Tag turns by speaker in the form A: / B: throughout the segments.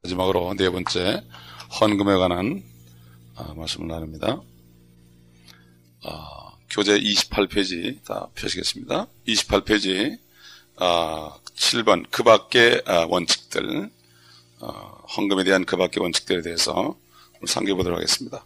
A: 마지막으로 네 번째 헌금에 관한 말씀을 나눕니다. 교재 28페이지 다 펴시겠습니다. 28페이지 7번 그 밖의 원칙들, 헌금에 대한 그 밖의 원칙들에 대해서 상기해보도록 하겠습니다.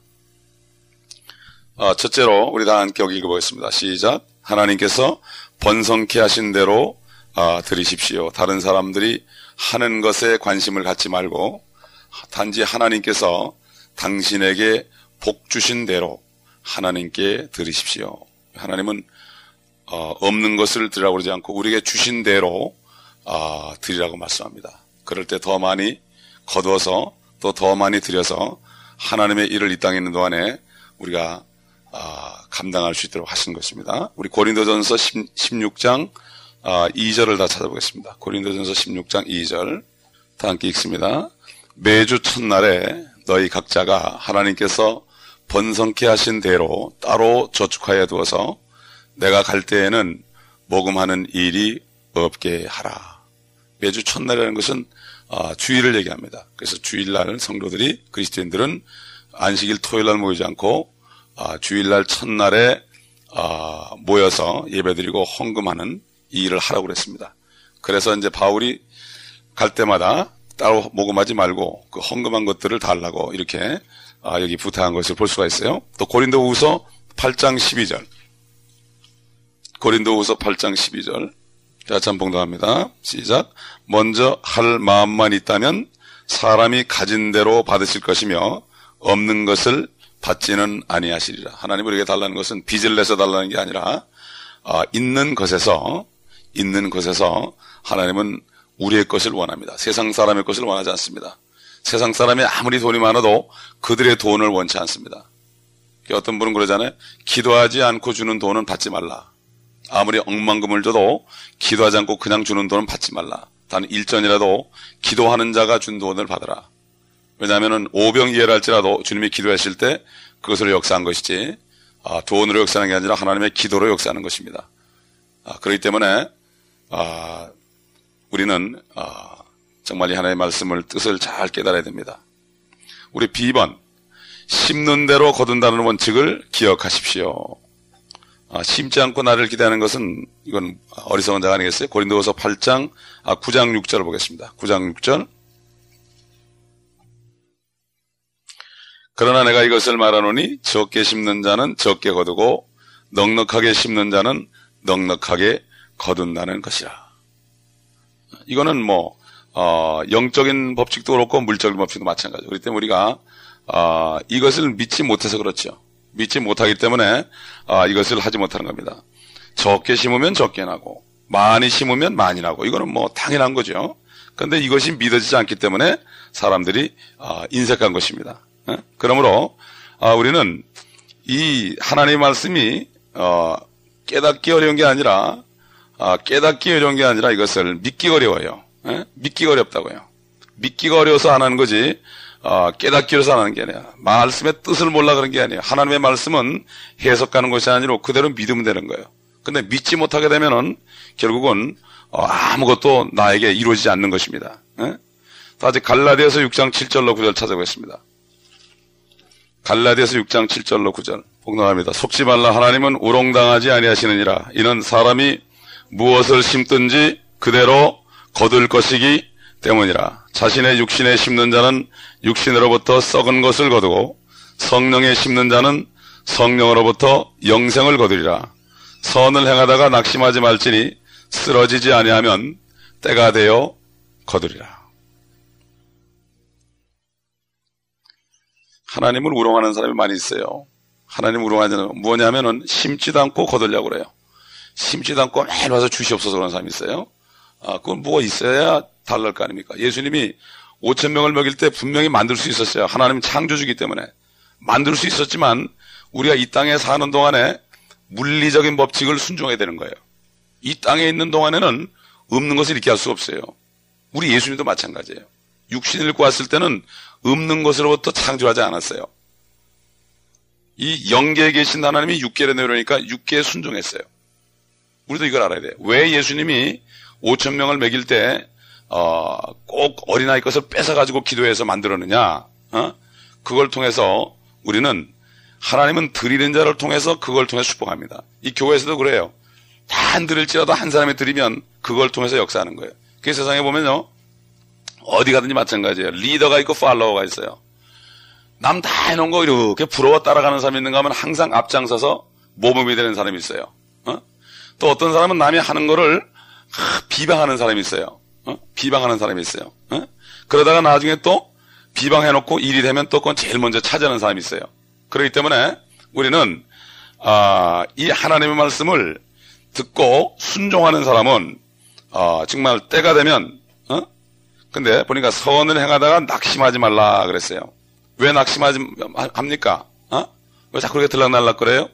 A: 첫째로 우리 다 함께 읽어보겠습니다. 시작. 하나님께서 번성케 하신 대로 드리십시오. 다른 사람들이 하는 것에 관심을 갖지 말고 단지 하나님께서 당신에게 복 주신 대로 하나님께 드리십시오. 하나님은 없는 것을 드리라고 그러지 않고 우리에게 주신 대로 드리라고 말씀합니다. 그럴 때 더 많이 거두어서 또 더 많이 드려서 하나님의 일을 이 땅에 있는 동안에 우리가 감당할 수 있도록 하신 것입니다. 우리 고린도전서 16장 2절을 다 찾아보겠습니다. 고린도전서 16장 2절 다 함께 읽습니다. 매주 첫날에 너희 각자가 하나님께서 번성케 하신 대로 따로 저축하여 두어서 내가 갈 때에는 모금하는 일이 없게 하라. 매주 첫날이라는 것은 주일을 얘기합니다. 그래서 주일날 성도들이, 그리스도인들은 안식일 토요일날 모이지 않고 주일날 첫날에 모여서 예배드리고 헌금하는 이 일을 하라고 그랬습니다. 그래서 이제 바울이 갈 때마다 따로 모금하지 말고 그 헌금한 것들을 달라고 이렇게 여기 부탁한 것을 볼 수가 있어요. 또 고린도후서 8장 12절. 고린도후서 8장 12절. 자, 참 봉독합니다. 시작. 먼저 할 마음만 있다면 사람이 가진 대로 받으실 것이며 없는 것을 받지는 아니하시리라. 하나님 우리에게 달라는 것은 빚을 내서 달라는 게 아니라 있는 것에서 하나님은 우리의 것을 원합니다. 세상 사람의 것을 원하지 않습니다. 세상 사람이 아무리 돈이 많아도 그들의 돈을 원치 않습니다. 어떤 분은 그러잖아요. 기도하지 않고 주는 돈은 받지 말라. 아무리 억만금을 줘도 기도하지 않고 그냥 주는 돈은 받지 말라. 단 일전이라도 기도하는 자가 준 돈을 받으라. 왜냐하면 오병이어랄지라도 주님이 기도하실 때 그것으로 역사한 것이지 돈으로 역사하는 게 아니라 하나님의 기도로 역사하는 것입니다. 그렇기 때문에 우리는 정말 이 하나님의 말씀을 뜻을 잘 깨달아야 됩니다. 우리 B번 심는 대로 거둔다는 원칙을 기억하십시오. 심지 않고 나를 기대하는 것은 이건 어리석은 자가 아니겠어요? 고린도후서 9장 6절을 보겠습니다. 9장 6절. 그러나 내가 이것을 말하노니 적게 심는 자는 적게 거두고 넉넉하게 심는 자는 넉넉하게 거둔다는 것이라. 이거는 영적인 법칙도 그렇고 물적인 법칙도 마찬가지죠. 그렇기 때문에 우리가 이것을 믿지 못해서 그렇죠. 믿지 못하기 때문에 이것을 하지 못하는 겁니다. 적게 심으면 적게 나고 많이 심으면 많이 나고 이거는 당연한 거죠. 그런데 이것이 믿어지지 않기 때문에 사람들이 인색한 것입니다. 그러므로 우리는 이 하나님의 말씀이 깨닫기 어려운 게 아니라 이것을 믿기가 어려워요. 믿기가 어렵다고요. 믿기가 어려워서 안 하는 거지 깨닫기 어려워서 안 하는 게 아니라 말씀의 뜻을 몰라 그런 게 아니에요. 하나님의 말씀은 해석하는 것이 아니라 그대로 믿으면 되는 거예요. 근데 믿지 못하게 되면은 결국은 아무것도 나에게 이루어지지 않는 것입니다. 다시 갈라디아서 6장 7절로 9절 찾아보겠습니다. 갈라디아서 6장 7절로 9절 복록합니다. 속지 말라. 하나님은 우롱당하지 아니하시느니라. 이는 사람이 무엇을 심든지 그대로 거둘 것이기 때문이라. 자신의 육신에 심는 자는 육신으로부터 썩은 것을 거두고 성령에 심는 자는 성령으로부터 영생을 거두리라. 선을 행하다가 낙심하지 말지니 쓰러지지 아니하면 때가 되어 거두리라. 하나님을 우롱하는 사람이 많이 있어요. 하나님을 우롱하지 않는 뭐냐면은 심지도 않고 거두려고 그래요. 심지도 않고 매일 와서 주시옵소서 그런 사람이 있어요. 그건 뭐가 있어야 달랄 거 아닙니까? 예수님이 5,000명을 먹일 때 분명히 만들 수 있었어요. 하나님 창조주기 때문에 만들 수 있었지만 우리가 이 땅에 사는 동안에 물리적인 법칙을 순종해야 되는 거예요. 이 땅에 있는 동안에는 없는 것을 있게 할 수 없어요. 우리 예수님도 마찬가지예요. 육신을 입고 왔을 때는 없는 것으로부터 창조하지 않았어요. 이 영계에 계신 하나님이 육계를 내려오니까 육계에 순종했어요. 우리도 이걸 알아야 돼요. 왜 예수님이 5,000명을 먹일 때 꼭 어린아이 것을 뺏어가지고 기도해서 만들었느냐? 그걸 통해서 우리는 하나님은 드리는 자를 통해서 그걸 통해서 축복합니다. 이 교회에서도 그래요. 다 안 드릴지라도 한 사람이 드리면 그걸 통해서 역사하는 거예요. 그 세상에 보면요, 어디 가든지 마찬가지예요. 리더가 있고 팔로워가 있어요. 남 다 해놓은 거 이렇게 부러워 따라가는 사람이 있는가 하면 항상 앞장서서 모범이 되는 사람이 있어요. 또 어떤 사람은 남이 하는 거를 비방하는 사람이 있어요. 비방하는 사람이 있어요. 그러다가 나중에 또 비방해놓고 일이 되면 또 그건 제일 먼저 차지하는 사람이 있어요. 그렇기 때문에 우리는 이 하나님의 말씀을 듣고 순종하는 사람은 정말 때가 되면 근데 보니까 선을 행하다가 낙심하지 말라 그랬어요. 왜 낙심하지 합니까? 왜 자꾸 그렇게 들락날락 그래요?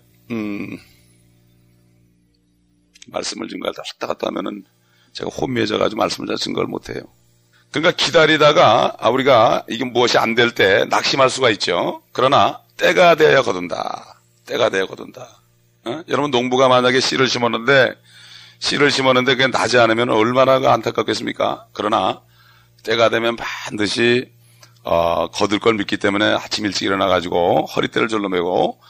A: 말씀을 증거할 때 왔다 갔다 하면은 제가 혼미해져가지고 말씀을 잘 증거를 못해요. 그러니까 기다리다가 우리가 이게 무엇이 안 될 때 낙심할 수가 있죠. 그러나 때가 되어야 거둔다. 때가 되어야 거둔다. 여러분 농부가 만약에 씨를 심었는데 그게 나지 않으면 얼마나 안타깝겠습니까? 그러나 때가 되면 반드시 거둘 걸 믿기 때문에 아침 일찍 일어나가지고 허리띠를 절로매고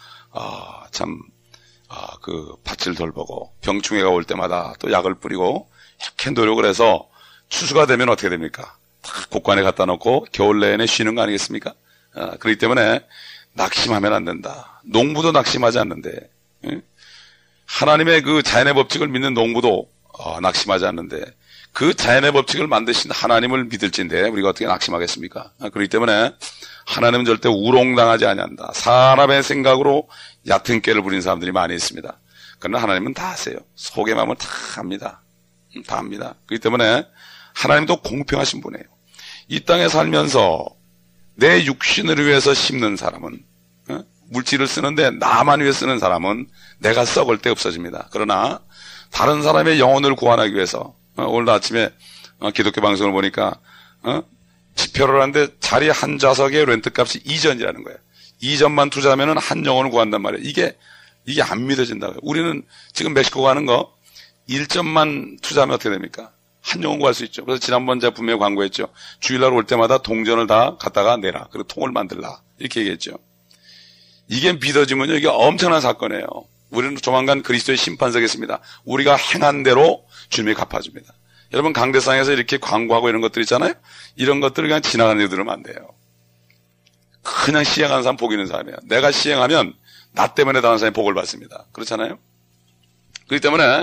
A: 그 밭을 돌보고 병충해가 올 때마다 또 약을 뿌리고 이렇게 노력을 해서 추수가 되면 어떻게 됩니까? 다 곡관에 갖다 놓고 겨울 내내 쉬는 거 아니겠습니까? 그렇기 때문에 낙심하면 안 된다. 농부도 낙심하지 않는데 하나님의 그 자연의 법칙을 믿는 농부도 낙심하지 않는데 그 자연의 법칙을 만드신 하나님을 믿을진데 우리가 어떻게 낙심하겠습니까? 그렇기 때문에 하나님은 절대 우롱당하지 아니한다. 사람의 생각으로 얕은 꾀를 부린 사람들이 많이 있습니다. 그러나 하나님은 다 아세요. 속의 마음을 다 압니다. 다 압니다. 그렇기 때문에 하나님도 공평하신 분이에요. 이 땅에 살면서 내 육신을 위해서 심는 사람은 물질을 쓰는데 나만 위해 쓰는 사람은 내가 썩을 때 없어집니다. 그러나 다른 사람의 영혼을 구원하기 위해서 오늘 아침에 기독교 방송을 보니까 지표를 하는데 자리 한 좌석의 렌트값이 2전이라는 거예요. 2전만 투자하면 한 영혼을 구한단 말이에요. 이게 안 믿어진다고요. 우리는 지금 멕시코 가는 거 1점만 투자하면 어떻게 됩니까? 한 영혼 구할 수 있죠. 그래서 지난번 제가 분명히 광고했죠. 주일날 올 때마다 동전을 다 갖다가 내라. 그리고 통을 만들라. 이렇게 얘기했죠. 이게 믿어지면요, 이게 엄청난 사건이에요. 우리는 조만간 그리스도의 심판석에 있습니다. 우리가 행한 대로 주님이 갚아줍니다. 여러분 강대상에서 이렇게 광고하고 이런 것들 있잖아요. 이런 것들을 그냥 지나가는 데 들으면 안 돼요. 그냥 시행하는 사람 복 있는 사람이에요. 내가 시행하면 나 때문에 다른 사람이 복을 받습니다. 그렇잖아요. 그렇기 때문에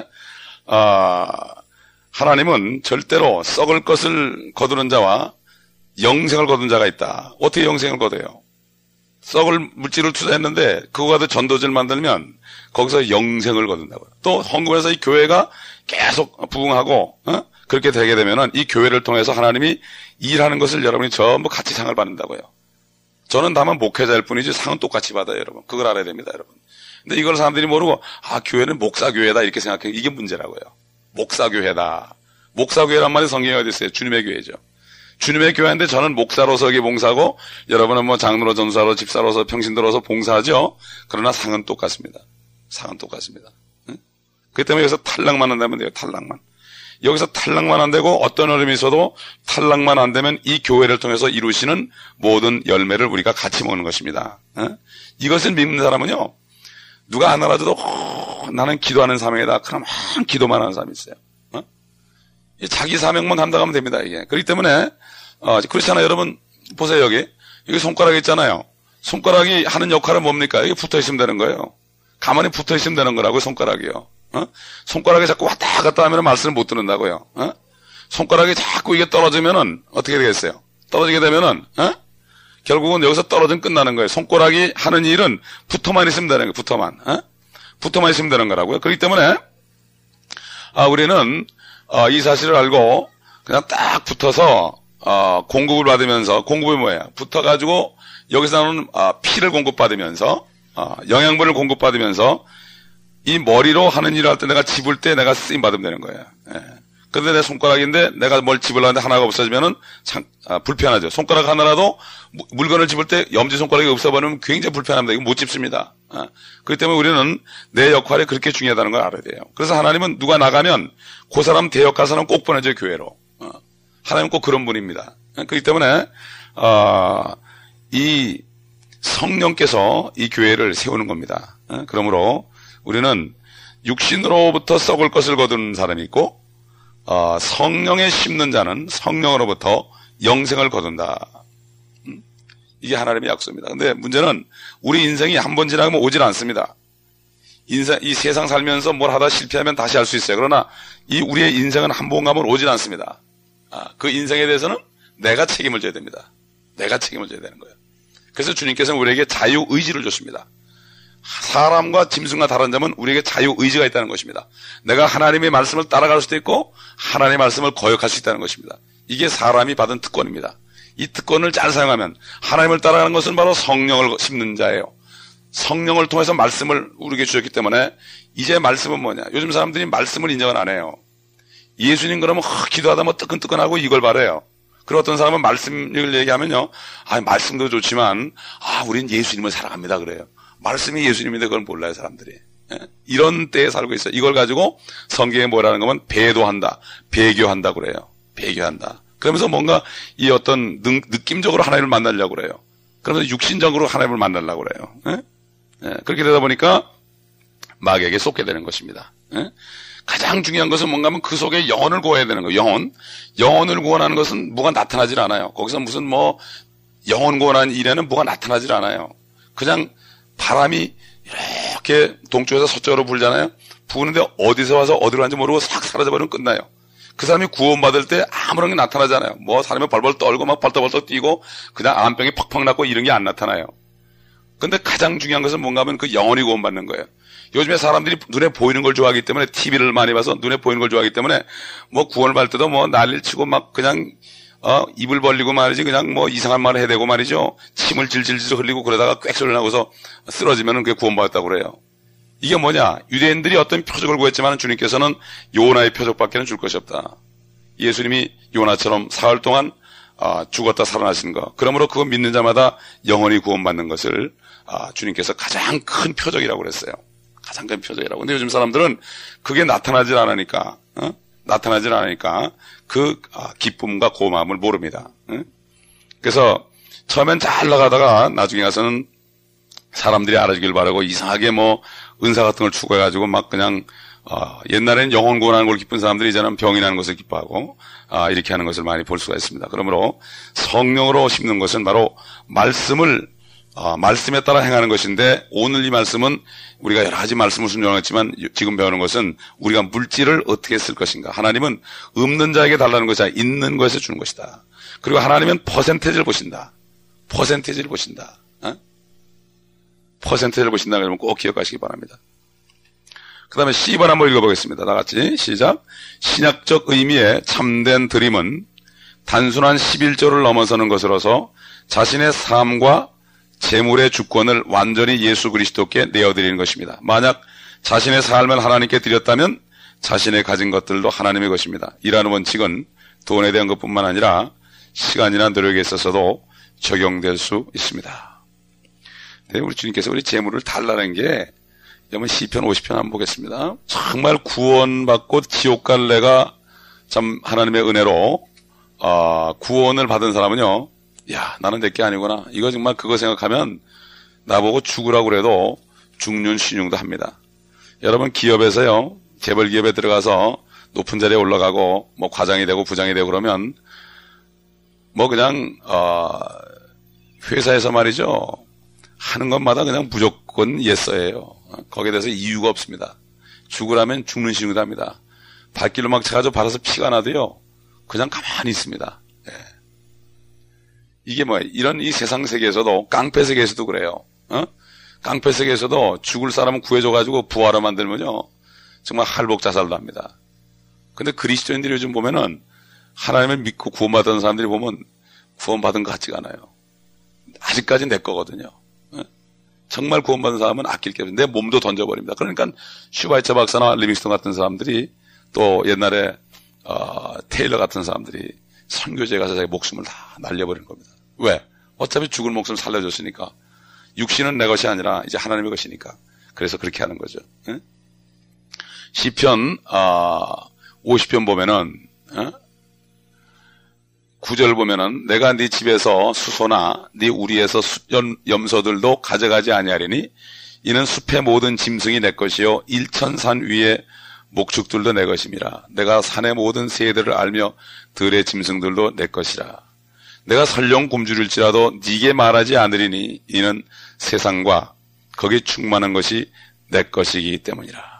A: 하나님은 절대로 썩을 것을 거두는 자와 영생을 거둔 자가 있다. 어떻게 영생을 거둬요? 썩을 물질을 투자했는데 그거가 더 전도지를 만들면 거기서 영생을 거둔다고요. 또 헌금해서 이 교회가 계속 부흥하고 그렇게 되게 되면은 이 교회를 통해서 하나님이 일하는 것을 여러분이 전부 같이 상을 받는다고요. 저는 다만 목회자일 뿐이지 상은 똑같이 받아요, 여러분. 그걸 알아야 됩니다, 여러분. 근데 이걸 사람들이 모르고 교회는 목사교회다 이렇게 생각해요. 이게 문제라고요. 목사교회다. 목사교회란 말이 성경에 어디 있어요? 주님의 교회죠. 주님의 교회인데 저는 목사로서 여기 봉사하고 여러분은 뭐 장로로 전사로 집사로서 평신도로서 봉사하죠. 그러나 상은 똑같습니다. 상은 똑같습니다. 그렇기 때문에 여기서 탈락만 한다면 돼요. 탈락만. 여기서 탈락만 안 되고 어떤 어려움이 있어도 탈락만 안 되면 이 교회를 통해서 이루시는 모든 열매를 우리가 같이 먹는 것입니다. 이것을 믿는 사람은요, 누가 안 알아줘도 나는 기도하는 사명이다. 그러면 기도만 하는 사람이 있어요. 자기 사명만 감당하면 됩니다. 이게. 그렇기 때문에 그렇잖아요. 여러분 보세요. 여기 손가락이 있잖아요. 손가락이 하는 역할은 뭡니까? 이게 붙어 있으면 되는 거예요. 가만히 붙어 있으면 되는 거라고요. 손가락이요. 손가락이 자꾸 왔다 갔다 하면 말씀을 못 듣는다고요. 손가락이 자꾸 이게 떨어지면은 어떻게 되겠어요? 떨어지게 되면은 결국은 여기서 떨어지면 끝나는 거예요. 손가락이 하는 일은 붙어만 있으면 되는 거예요. 붙어만 있으면 되는 거라고요. 그렇기 때문에 우리는 이 사실을 알고 그냥 딱 붙어서 공급을 받으면서, 공급이 뭐예요? 붙어가지고 여기서 나오는 피를 공급받으면서 영양분을 공급받으면서 이 머리로 하는 일을 할 때 내가 집을 때 내가 쓰임 받으면 되는 거예요. 근데 내 손가락인데 내가 뭘 집으려고 하는데 하나가 없어지면은 불편하죠. 손가락 하나라도 물건을 집을 때 엄지손가락이 없어버리면 굉장히 불편합니다. 이거 못 집습니다. 그렇기 때문에 우리는 내 역할이 그렇게 중요하다는 걸 알아야 돼요. 그래서 하나님은 누가 나가면 그 사람 대역 가서는 꼭 보내줘요, 교회로. 하나님은 꼭 그런 분입니다. 그렇기 때문에 이 성령께서 이 교회를 세우는 겁니다. 그러므로 우리는 육신으로부터 썩을 것을 거두는 사람이 있고 성령에 심는 자는 성령으로부터 영생을 거둔다. 이게 하나님의 약속입니다. 근데 문제는 우리 인생이 한 번 지나가면 오질 않습니다. 이 세상 살면서 뭘 하다 실패하면 다시 할 수 있어요. 그러나 이 우리의 인생은 한 번 가면 오질 않습니다. 그 인생에 대해서는 내가 책임을 져야 됩니다. 내가 책임을 져야 되는 거예요. 그래서 주님께서는 우리에게 자유의지를 줬습니다. 사람과 짐승과 다른 점은 우리에게 자유의지가 있다는 것입니다. 내가 하나님의 말씀을 따라갈 수도 있고 하나님의 말씀을 거역할 수 있다는 것입니다. 이게 사람이 받은 특권입니다. 이 특권을 잘 사용하면 하나님을 따라가는 것은 바로 성령을 심는 자예요. 성령을 통해서 말씀을 우리에게 주셨기 때문에 이제 말씀은 뭐냐? 요즘 사람들이 말씀을 인정을 안 해요. 예수님 그러면 기도하다 뭐 뜨끈뜨끈하고 이걸 바래요. 그리고 어떤 사람은 말씀을 얘기하면요. 말씀도 좋지만 우린 예수님을 사랑합니다 그래요. 말씀이 예수님인데 그걸 몰라요 사람들이. 이런 때에 살고 있어요. 이걸 가지고 성경에 뭐라는 거면 배도한다, 배교한다 그래요. 배교한다. 그러면서 뭔가 이 어떤 느낌적으로 하나님을 만나려고 그래요. 그러면서 육신적으로 하나님을 만나려고 그래요. 그렇게 되다 보니까 마귀에게 쏟게 되는 것입니다. 가장 중요한 것은 뭔가 하면 그 속에 영혼을 구해야 되는 거예요. 영혼을 구원하는 것은 뭐가 나타나질 않아요. 거기서 무슨 영혼 구원하는 일에는 뭐가 나타나질 않아요. 그냥 바람이 이렇게 동쪽에서 서쪽으로 불잖아요. 부는데 어디서 와서 어디로 가는지 모르고 싹 사라져버리면 끝나요. 그 사람이 구원받을 때 아무런 게 나타나지 않아요. 사람이 벌벌 떨고 막 벌떡벌떡 뛰고 그냥 암병이 팍팍 났고 이런 게 안 나타나요. 근데 가장 중요한 것은 뭔가 하면 그 영혼이 구원받는 거예요. 요즘에 사람들이 눈에 보이는 걸 좋아하기 때문에 TV를 많이 봐서 눈에 보이는 걸 좋아하기 때문에 구원을 받을 때도 난리를 치고 막 그냥 입을 벌리고 말이지 그냥 이상한 말을 해대고 말이죠. 침을 질질질 흘리고 그러다가 꽥 소리 나고서 쓰러지면은 그게 구원받았다고 그래요. 이게 뭐냐? 유대인들이 어떤 표적을 구했지만 주님께서는 요나의 표적밖에는 줄 것이 없다. 예수님이 요나처럼 사흘 동안 죽었다 살아나신 거. 그러므로 그거 믿는 자마다 영원히 구원받는 것을 주님께서 가장 큰 표적이라고 그랬어요. 가장 큰 표적이라고. 근데 요즘 사람들은 그게 나타나질 않으니까 그 기쁨과 고마움을 모릅니다. 그래서 처음엔 잘 나가다가 나중에 가서는 사람들이 알아주길 바라고 이상하게 은사 같은 걸 추구해가지고 막 그냥 옛날에는 영혼 구원하는 걸 기쁜 사람들이 이제는 병이 나는 것을 기뻐하고 이렇게 하는 것을 많이 볼 수가 있습니다. 그러므로 성령으로 심는 것은 바로 말씀에 따라 행하는 것인데 오늘 이 말씀은 우리가 여러 가지 말씀을 순종했지만 지금 배우는 것은 우리가 물질을 어떻게 쓸 것인가. 하나님은 없는 자에게 달라는 것이 아니라 있는 것에 주는 것이다. 그리고 하나님은 퍼센테이지를 보신다. 퍼센테이지를 보신다. 퍼센테이지를 보신다는 걸 꼭 기억하시기 바랍니다. 그 다음에 C번 한번 읽어보겠습니다. 다 같이 시작. 신약적 의미의 참된 드림은 단순한 11조를 넘어서는 것으로서 자신의 삶과 재물의 주권을 완전히 예수 그리스도께 내어드리는 것입니다. 만약 자신의 삶을 하나님께 드렸다면 자신의 가진 것들도 하나님의 것입니다. 이라는 원칙은 돈에 대한 것뿐만 아니라 시간이나 노력에 있어서도 적용될 수 있습니다. 네, 우리 주님께서 우리 재물을 달라는 게 여러분 시편 50편 한번 보겠습니다. 정말 구원받고 지옥 갈래가 참 하나님의 은혜로 구원을 받은 사람은요, 나는 내게 아니구나. 이거 정말 그거 생각하면 나보고 죽으라고 그래도 죽는 신용도 합니다. 여러분 기업에서요, 재벌 기업에 들어가서 높은 자리에 올라가고 과장이 되고 부장이 되고 그러면 그냥 회사에서 말이죠, 하는 것마다 그냥 무조건 예서예요. 거기에 대해서 이유가 없습니다. 죽으라면 죽는 신용도 합니다. 발길로 막 차가지고 발아서 피가 나도요, 그냥 가만히 있습니다. 이게 이런 이 세상 세계에서도, 깡패 세계에서도 그래요. 깡패 세계에서도 죽을 사람은 구해줘가지고 부활을 만들면요, 정말 할복 자살도 합니다. 근데 그리스도인들이 요즘 보면은 하나님을 믿고 구원받은 사람들이 보면 구원받은 것 같지가 않아요. 아직까지 내 거거든요. 정말 구원받은 사람은 아낄 게 없어요. 내 몸도 던져버립니다. 그러니까 슈바이처 박사나 리빙스턴 같은 사람들이 또 옛날에 테일러 같은 사람들이 선교지에 가서 자기 목숨을 다 날려버리는 겁니다. 왜? 어차피 죽을 목숨을 살려줬으니까. 육신은 내 것이 아니라 이제 하나님의 것이니까. 그래서 그렇게 하는 거죠. 시편 50편 보면은 9절 보면은 내가 네 집에서 수소나 네 우리에서 염소들도 가져가지 아니하리니 이는 숲의 모든 짐승이 내 것이요 일천산 위의 목축들도 내 것임이라. 내가 산의 모든 새들을 알며 들의 짐승들도 내 것이라. 내가 설령 굶주릴지라도 네게 말하지 않으리니 이는 세상과 거기 충만한 것이 내 것이기 때문이라.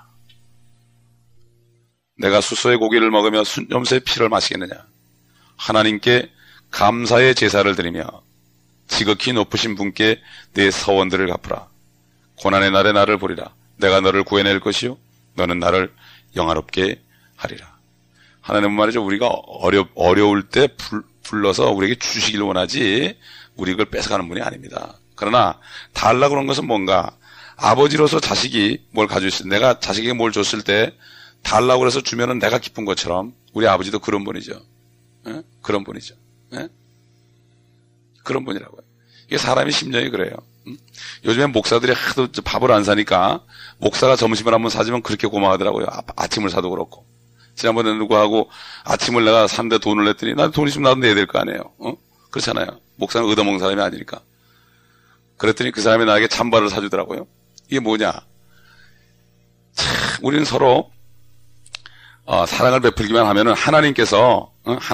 A: 내가 수소의 고기를 먹으며 순염소의 피를 마시겠느냐. 하나님께 감사의 제사를 드리며 지극히 높으신 분께 내 서원들을 갚으라. 고난의 날에 나를 보리라. 내가 너를 구해낼 것이요 너는 나를 영화롭게 하리라. 하나님은 말이죠, 우리가 어려울 때 불러서 우리에게 주시길 원하지 우리 그걸 뺏어가는 분이 아닙니다. 그러나 달라고 그런 것은 뭔가 아버지로서 자식이 뭘 가지고 있을 때, 내가 자식에게 뭘 줬을 때 달라고 그래서 주면은 내가 기쁜 것처럼 우리 아버지도 그런 분이죠. 예? 그런 분이죠. 예? 그런 분이라고요. 이게 사람의 심정이 그래요. 요즘엔 목사들이 하도 밥을 안 사니까 목사가 점심을 한번 사주면 그렇게 고마워하더라고요. 아침을 사도 그렇고. 지난번에 누구하고 아침을 내가 산데 돈을 냈더니 난 돈 있으면 나도 내야 될 거 아니에요. 그렇잖아요. 목사는 얻어먹는 사람이 아니니까. 그랬더니 그 사람이 나에게 잠바를 사주더라고요. 이게 뭐냐. 참, 우리는 서로 사랑을 베풀기만 하면은 하나님께서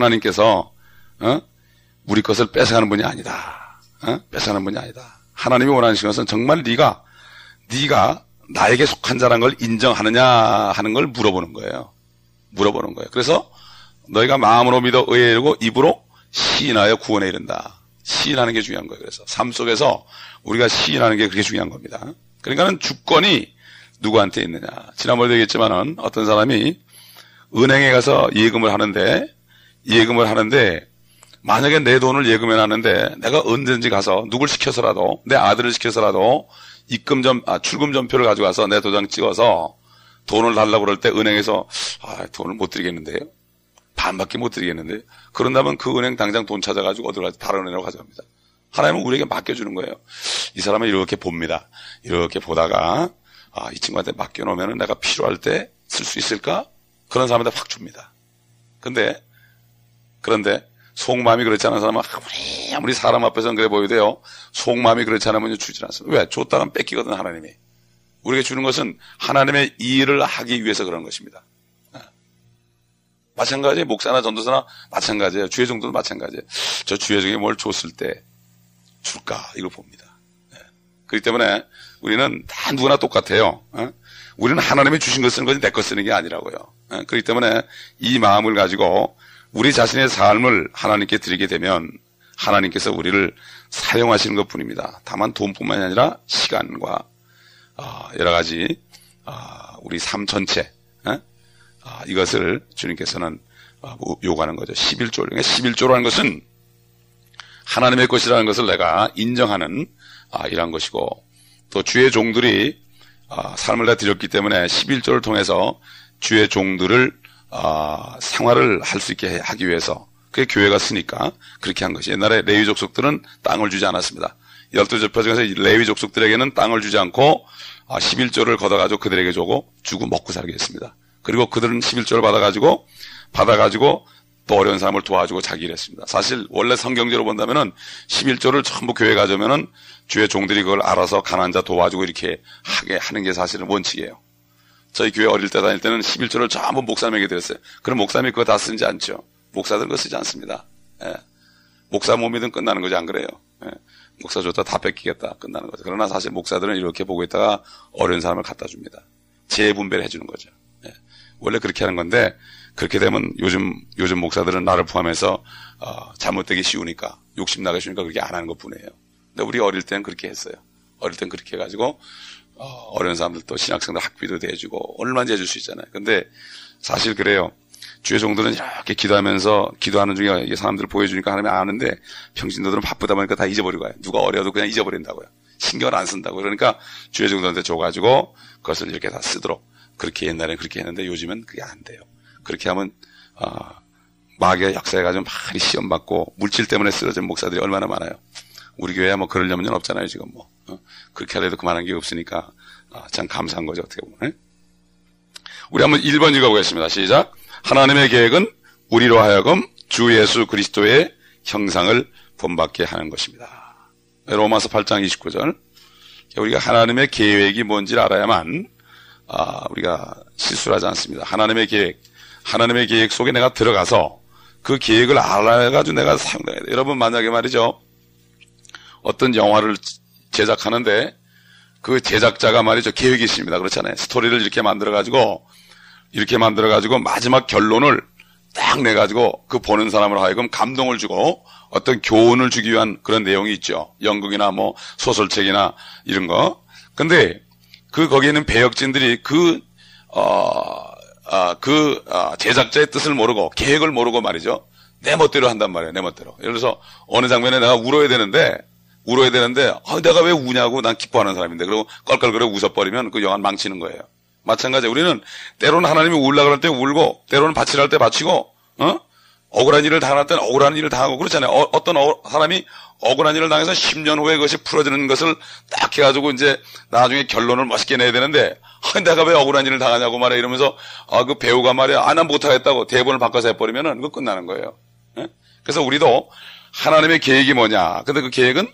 A: 우리 것을 뺏어가는 분이 아니다. 뺏어가는 분이 아니다. 하나님이 원하시는 것은 정말 네가 나에게 속한 자라는 걸 인정하느냐 하는 걸 물어보는 거예요. 그래서 너희가 마음으로 믿어 의에 이르고 입으로 시인하여 구원에 이른다. 시인하는 게 중요한 거예요. 그래서 삶 속에서 우리가 시인하는 게 그렇게 중요한 겁니다. 그러니까는 주권이 누구한테 있느냐. 지난번에도 얘기했지만은 어떤 사람이 은행에 가서 예금을 하는데 만약에 내 돈을 예금해 놨는데 내가 언제든지 가서 누굴 시켜서라도 내 아들을 시켜서라도 출금 전표를 가져가서 내 도장 찍어서 돈을 달라고 그럴 때 은행에서 돈을 못 드리겠는데요. 반밖에 못 드리겠는데요. 그런다면 그 은행 당장 돈 찾아가지고 어디로 가지 다른 은행으로 가져갑니다. 하나님은 우리에게 맡겨주는 거예요. 이 사람은 이렇게 봅니다. 이렇게 보다가 이 친구한테 맡겨놓으면 내가 필요할 때 쓸 수 있을까? 그런 사람한테 확 줍니다. 그런데 속마음이 그렇지 않은 사람은 아무리 사람 앞에서는 그래 보여도요. 속마음이 그렇지 않으면 주질 않습니다. 왜? 줬다간 뺏기거든 하나님이. 우리에게 주는 것은 하나님의 일을 하기 위해서 그런 것입니다. 마찬가지예요. 목사나 전도사나 마찬가지예요. 주의 종도도 마찬가지예요. 저 주의 종이 뭘 줬을 때 줄까? 이걸 봅니다. 그렇기 때문에 우리는 다 누구나 똑같아요. 우리는 하나님이 주신 것 쓰는 거지 내 것 쓰는 게 아니라고요. 그렇기 때문에 이 마음을 가지고 우리 자신의 삶을 하나님께 드리게 되면 하나님께서 우리를 사용하시는 것뿐입니다. 다만 돈뿐만이 아니라 시간과 여러 가지 우리 삶 전체 이것을 주님께서는 요구하는 거죠. 11조. 11조라는 것은 하나님의 것이라는 것을 내가 인정하는 이런 것이고, 또 주의 종들이 삶을 다 드렸기 때문에 11조를 통해서 주의 종들을 생활을 할 수 있게 하기 위해서 그게 교회가 쓰니까 그렇게 한 것이. 옛날에 레위 족속들은 땅을 주지 않았습니다. 12지파 중에서 레위 족속들에게는 땅을 주지 않고 11조를 걷어가지고 그들에게 주고 먹고 살게 했습니다. 그리고 그들은 11조를 받아가지고 또 어려운 사람을 도와주고 자기 일했습니다. 사실 원래 성경적으로 본다면은 11조를 전부 교회에 가져오면은 주의 종들이 그걸 알아서 가난한 자 도와주고 이렇게 하는 게 사실은 원칙이에요. 저희 교회 어릴 때 다닐 때는 11조를 전부 목사님에게 드렸어요. 그럼 목사님이 그거 다 쓰지 않죠. 목사들은 그거 쓰지 않습니다. 목사 못 믿으면 끝나는 거지, 안 그래요? 목사 줬다 다 뺏기겠다 끝나는 거죠. 그러나 사실 목사들은 이렇게 보고 있다가 어려운 사람을 갖다 줍니다. 재분배를 해주는 거죠. 원래 그렇게 하는 건데, 그렇게 되면 요즘 목사들은 나를 포함해서 잘못되기 쉬우니까, 욕심나기 쉬우니까 그렇게 안 하는 것 뿐이에요. 근데 우리 어릴 때는 그렇게 했어요. 어릴 땐 그렇게 해가지고 어려운 사람들도 신학생들 학비도 대주고 얼마든지 해줄 수 있잖아요. 근데 사실 그래요. 주의 종들은 이렇게 기도하는 중에 사람들을 보여주니까 하나님이 아는데, 평신도들은 바쁘다 보니까 다 잊어버리고 가요. 누가 어려도 그냥 잊어버린다고요. 신경을 안 쓴다고요. 그러니까 주의 종들한테 줘가지고 그것을 이렇게 다 쓰도록, 그렇게 옛날에는 그렇게 했는데 요즘은 그게 안 돼요. 그렇게 하면 마귀의 역사해가지고 많이 시험받고 물질 때문에 쓰러진 목사들이 얼마나 많아요. 우리 교회야 뭐 그러려면 없잖아요. 지금 그렇게 하려도 그만한 게 없으니까 참 감사한 거죠, 어떻게 보면. 우리 한번 1번 읽어보겠습니다. 시작. 하나님의 계획은 우리로 하여금 주 예수 그리스도의 형상을 본받게 하는 것입니다. 로마서 8장 29절. 우리가 하나님의 계획이 뭔지를 알아야만 우리가 실수를 하지 않습니다. 하나님의 계획 속에 내가 들어가서 그 계획을 알아가지고 내가 사용해야 돼요. 여러분 만약에 말이죠, 어떤 영화를 제작하는데 그 제작자가 말이죠, 계획이 있습니다. 그렇잖아요. 스토리를 이렇게 만들어가지고 마지막 결론을 딱 내가지고 그 보는 사람으로 하여금 감동을 주고 어떤 교훈을 주기 위한 그런 내용이 있죠. 연극이나 뭐 소설책이나 이런 거. 근데 거기에 있는 배역진들이 제작자의 뜻을 모르고 계획을 모르고 말이죠, 내 멋대로 한단 말이에요. 내 멋대로. 예를 들어서 어느 장면에 내가 울어야 되는데 내가 왜 우냐고 난 기뻐하는 사람인데, 그리고 껄껄거려 웃어버리면 그 영화는 망치는 거예요. 마찬가지예요. 우리는 때로는 하나님이 울라 그럴 때 울고, 때로는 바치라 할 때 바치고, 억울한 일을 당할 때는 억울한 일을 당하고 그렇잖아요. 어떤 사람이 억울한 일을 당해서 10년 후에 그것이 풀어지는 것을 딱 해가지고 이제 나중에 결론을 멋있게 내야 되는데, 내가 왜 억울한 일을 당하냐고 말해 이러면서 그 배우가 말이야, 난 못하겠다고 대본을 바꿔서 해버리면은 그거 끝나는 거예요. 그래서 우리도 하나님의 계획이 뭐냐? 근데 그 계획은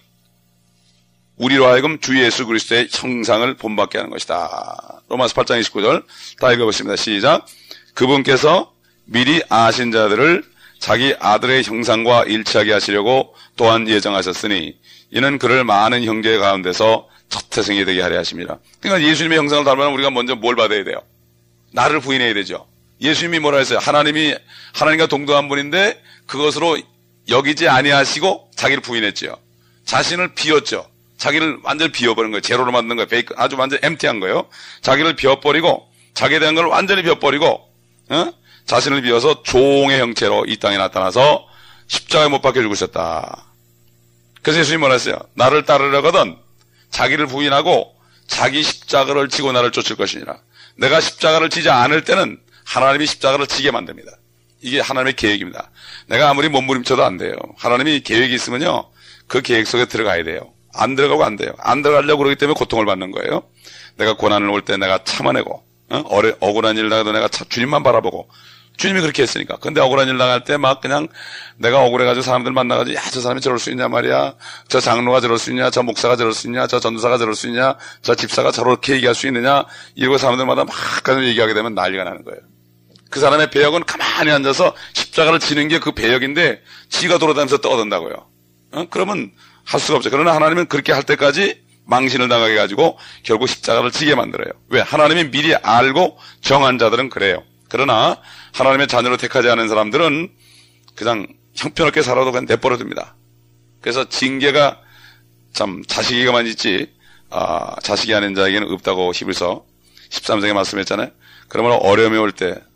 A: 우리로 하여금 주 예수 그리스도의 형상을 본받게 하는 것이다. 로마서 8장 29절 다 읽어보십니다. 시작. 그분께서 미리 아신 자들을 자기 아들의 형상과 일치하게 하시려고 또한 예정하셨으니 이는 그를 많은 형제 가운데서 첫 태생이 되게 하려 하십니다. 그러니까 예수님의 형상을 닮으면 우리가 먼저 뭘 받아야 돼요? 나를 부인해야 되죠. 예수님이 뭐라 했어요? 하나님과 동등한 분인데 그것으로 여기지 아니하시고 자기를 부인했죠. 자신을 비웠죠. 자기를 완전히 비워버린 거예요. 제로로 만든 거예요. 아주 완전 엠티한 거예요. 자기를 비워버리고, 자기에 대한 걸 완전히 비워버리고, 자신을 비워서 종의 형체로 이 땅에 나타나서 십자가에 못 박혀 죽으셨다. 그래서 예수님이 뭐라 했어요? 나를 따르려거든 자기를 부인하고 자기 십자가를 지고 나를 쫓을 것이니라. 내가 십자가를 지지 않을 때는 하나님이 십자가를 지게 만듭니다. 이게 하나님의 계획입니다. 내가 아무리 몸부림쳐도 안 돼요. 하나님이 계획이 있으면요, 그 계획 속에 들어가야 돼요. 안 들어가고 안 돼요. 안 들어가려고 그러기 때문에 고통을 받는 거예요. 내가 고난을 올 때 내가 참아내고, 억울한 일을 당해도 내가 주님만 바라보고, 주님이 그렇게 했으니까. 근데 억울한 일 당할 때 막 그냥 내가 억울해가지고 사람들 만나가지고, 야, 저 사람이 저럴 수 있냐 말이야. 저 장로가 저럴 수 있냐. 저 목사가 저럴 수 있냐. 저 전도사가 저럴 수 있냐. 저 집사가 저렇게 얘기할 수 있느냐. 이러고 사람들마다 막 가서 얘기하게 되면 난리가 나는 거예요. 그 사람의 배역은 가만히 앉아서 십자가를 지는 게 그 배역인데 지가 돌아다니면서 떠든다고요. 그러면 할 수가 없죠. 그러나 하나님은 그렇게 할 때까지 망신을 당하게 해가지고 결국 십자가를 지게 만들어요. 왜? 하나님이 미리 알고 정한 자들은 그래요. 그러나 하나님의 자녀로 택하지 않은 사람들은 그냥 형편없게 살아도 그냥 내버려둡니다. 그래서 징계가 참 자식이가만 있지 자식이 아닌 자에게는 없다고 히브리서 13장에 말씀했잖아요. 그러면 어려움이 올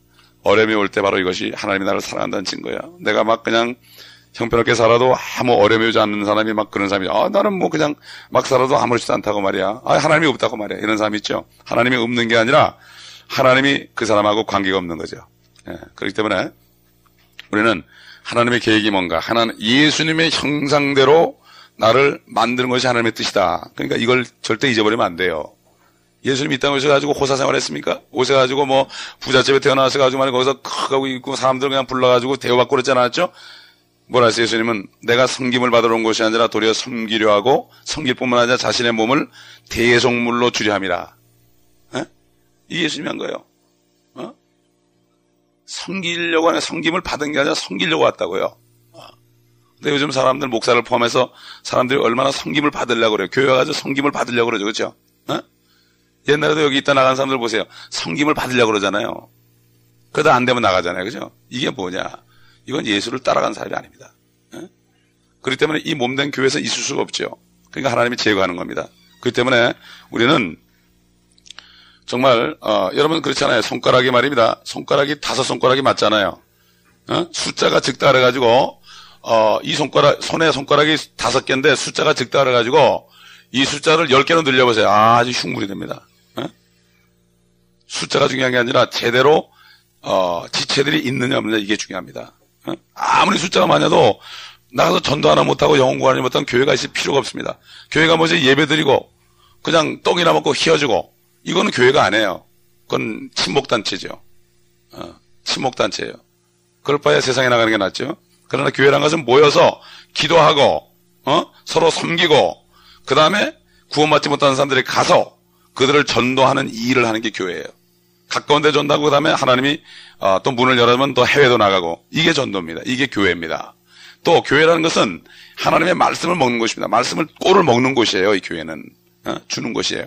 A: 때 바로 이것이 하나님이 나를 사랑한다는 증거야. 내가 막 그냥 형편없게 살아도 아무 어려움이 오지 않는 사람이 막 그런 사람이, 나는 뭐 그냥 막 살아도 아무렇지도 않다고 말이야. 하나님이 없다고 말이야. 이런 사람이 있죠. 하나님이 없는 게 아니라 하나님이 그 사람하고 관계가 없는 거죠. 예, 그렇기 때문에 우리는 하나님의 계획이 뭔가, 예수님의 형상대로 나를 만드는 것이 하나님의 뜻이다. 그러니까 이걸 절대 잊어버리면 안 돼요. 예수님이 이 땅에 오셔가지고 호사 생활 했습니까? 오셔가지고 뭐 부잣집에 태어나셔가지고 말이야 거기서 크고 있고 사람들 그냥 불러가지고 대우받고 그러지 않았죠? 뭐라 했어요? 예수님은 내가 섬김을 받으러 온 것이 아니라 도리어 섬기려 하고 섬길 뿐만 아니라 자신의 몸을 대속물로 주려 함이라. 이게 예수님이 한 거예요. 섬기려고 하는, 섬김을 받은 게 아니라 섬기려고 왔다고요. 근데 요즘 사람들, 목사를 포함해서 사람들이 얼마나 섬김을 받으려고 그래요. 교회 가서 섬김을 받으려고 그러죠. 그렇죠? 옛날에도 여기 있다 나간 사람들 보세요. 섬김을 받으려고 그러잖아요. 그러다 안 되면 나가잖아요. 그죠? 이게 뭐냐? 이건 예수를 따라간 사람이 아닙니다. 그렇기 때문에 이 몸된 교회에서 있을 수가 없죠. 그러니까 하나님이 제거하는 겁니다. 그렇기 때문에 우리는 정말 여러분 그렇잖아요. 손가락이 말입니다. 손가락이 5손가락이 맞잖아요. 숫자가 적다 그래가지고 이 손의 손가락이 5개인데 숫자가 적다 그래가지고 이 숫자를 10개로 늘려보세요. 아주 흉물이 됩니다. 숫자가 중요한 게 아니라 제대로 지체들이 있느냐 없느냐 이게 중요합니다. 아무리 숫자가 많아도 나가서 전도 하나 못하고 영혼 구하지 못하면 교회가 있을 필요가 없습니다. 교회가 뭐지? 예배드리고 그냥 떡이나 먹고 휘어지고 이거는 교회가 아니에요. 그건 친목단체죠. 친목단체예요. 그럴 바에 세상에 나가는 게 낫죠. 그러나 교회란 것은 모여서 기도하고 서로 섬기고 그 다음에 구원받지 못하는 사람들이 가서 그들을 전도하는 이 일을 하는 게 교회예요. 가까운 데 전도하고 그 다음에 하나님이 또 문을 열어주면 또 해외도 나가고, 이게 전도입니다. 이게 교회입니다. 또 교회라는 것은 하나님의 말씀을 먹는 곳입니다. 말씀을 꼴을 먹는 곳이에요. 이 교회는 주는 곳이에요.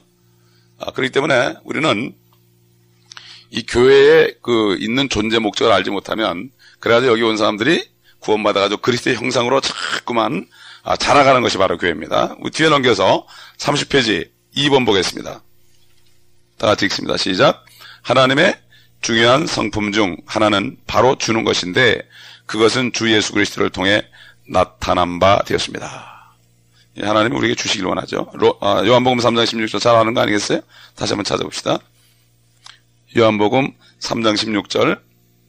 A: 그렇기 때문에 우리는 이 교회에 그 있는 존재 목적을 알지 못하면, 그래가지고 여기 온 사람들이 구원받아가지고 그리스도의 형상으로 자꾸만 자라가는 것이 바로 교회입니다. 우리 뒤에 넘겨서 30페이지 2번 보겠습니다. 다 같이 읽습니다. 시작. 하나님의 중요한 성품 중 하나는 바로 주는 것인데 그것은 주 예수 그리스도를 통해 나타난 바 되었습니다. 하나님이 우리에게 주시길 원하죠. 요한복음 3장 16절 잘 아는 거 아니겠어요? 다시 한번 찾아봅시다. 요한복음 3장 16절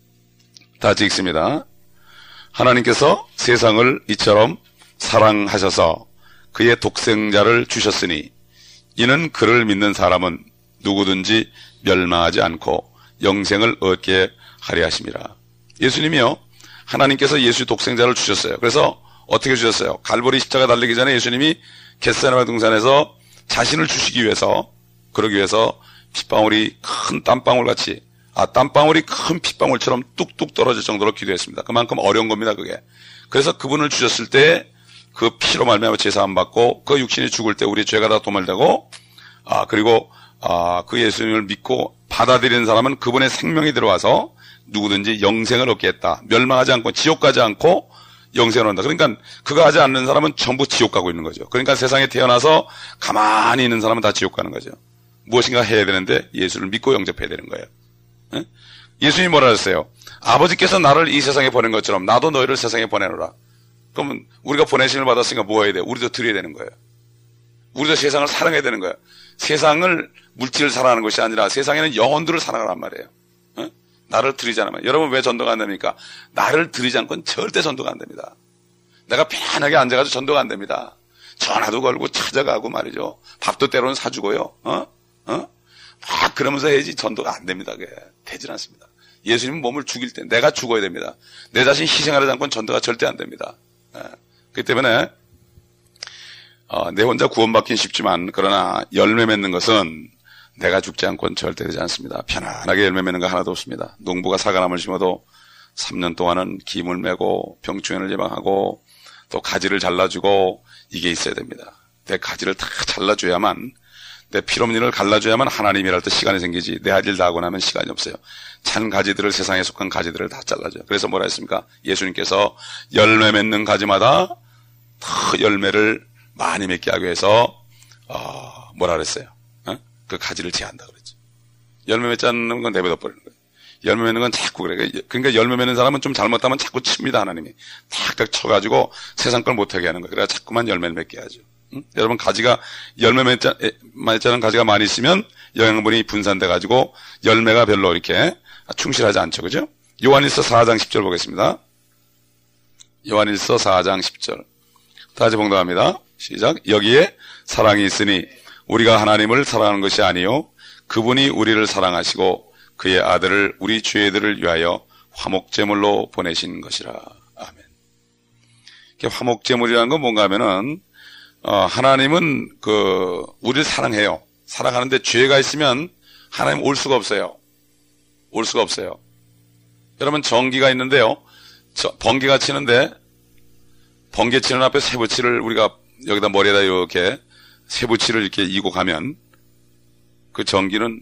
A: 다 같이 읽습니다. 하나님께서 세상을 이처럼 사랑하셔서 그의 독생자를 주셨으니 이는 그를 믿는 사람은 누구든지 멸망하지 않고 영생을 얻게 하려 하심이라. 예수님이요, 하나님께서 예수 독생자를 주셨어요. 그래서 어떻게 주셨어요? 갈보리 십자가 달리기 전에 예수님이 겟세마네 동산에서 자신을 주시기 위해서, 그러기 위해서 핏방울이 큰 땀방울 같이, 땀방울이 큰 핏방울처럼 뚝뚝 떨어질 정도로 기도했습니다. 그만큼 어려운 겁니다, 그게. 그래서 그분을 주셨을 때 그 피로 말미암아 제사함 받고 그 육신이 죽을 때 우리 죄가 다 도말되고, 그리고 그 예수님을 믿고 받아들이는 사람은 그분의 생명이 들어와서 누구든지 영생을 얻게 했다. 멸망하지 않고 지옥 가지 않고 영생을 얻는다. 그러니까 그거 하지 않는 사람은 전부 지옥 가고 있는 거죠. 그러니까 세상에 태어나서 가만히 있는 사람은 다 지옥 가는 거죠. 무엇인가 해야 되는데 예수를 믿고 영접해야 되는 거예요. 예? 예수님이 뭐라 하셨어요? 아버지께서 나를 이 세상에 보낸 것처럼 나도 너희를 세상에 보내노라. 그러면 우리가 보내심을 받았으니까 뭐 해야 돼요? 우리도 드려야 되는 거예요. 우리도 세상을 사랑해야 되는 거예요. 세상을, 물질을 사랑하는 것이 아니라 세상에는 영혼들을 사랑하란 말이에요. 어? 나를 드리지 않으면. 여러분 왜 전도가 안 됩니까? 나를 드리지 않고는 절대 전도가 안 됩니다. 내가 편하게 앉아가지고 전도가 안 됩니다. 전화도 걸고 찾아가고 말이죠. 밥도 때로는 사주고요. 막 그러면서 해야지 전도가 안 됩니다. 그게 되질 않습니다. 예수님은 몸을 죽일 때 내가 죽어야 됩니다. 내 자신 희생하지 않고는 전도가 절대 안 됩니다. 그렇기 때문에 내 혼자 구원받긴 쉽지만, 그러나 열매 맺는 것은 내가 죽지 않고는 절대 되지 않습니다. 편안하게 열매 맺는 거 하나도 없습니다. 농부가 사과나무를 심어도 3년 동안은 기물 메고 병충해를 예방하고 또 가지를 잘라주고 이게 있어야 됩니다. 내 가지를 다 잘라줘야만, 내 피로문을 갈라줘야만 하나님이랄 때 시간이 생기지, 내 할 일 다 하고 나면 시간이 없어요. 찬 가지들을, 세상에 속한 가지들을 다 잘라줘요. 그래서 뭐라 했습니까? 예수님께서 열매 맺는 가지마다 더 열매를 많이 맺게 하기 위해서 뭐라 그랬어요? 그 가지를 제한다 그랬죠. 열매 맺지 않는 건 내버려 버리는 거예요. 열매 맺는 건 자꾸 그래. 그러니까 열매 맺는 사람은 좀 잘못하면 자꾸 칩니다. 하나님이 탁탁 쳐가지고 세상 걸 못하게 하는 거예요. 그래야 자꾸만 열매를 맺게 하죠. 여러분, 가지가 열매 맺지 않은 가지가 많이 있으면 영양분이 분산돼 가지고 열매가 별로 이렇게 충실하지 않죠. 그죠? 요한일서 4장 10절 보겠습니다. 요한일서 4장 10절 다 같이 봉독합니다. 시작. 여기에 사랑이 있으니 우리가 하나님을 사랑하는 것이 아니요 그분이 우리를 사랑하시고 그의 아들을 우리 죄들을 위하여 화목제물로 보내신 것이라. 아멘. 화목제물이라는 건 뭔가 하면은 하나님은 우리를 사랑해요. 사랑하는데 죄가 있으면 하나님 올 수가 없어요. 올 수가 없어요. 여러분, 전기가 있는데요, 번개가 치는데 번개 치는 앞에 쇠붙이를 우리가 여기다 머리에다 이렇게 쇠붙이를 이렇게 이고 가면 그 전기는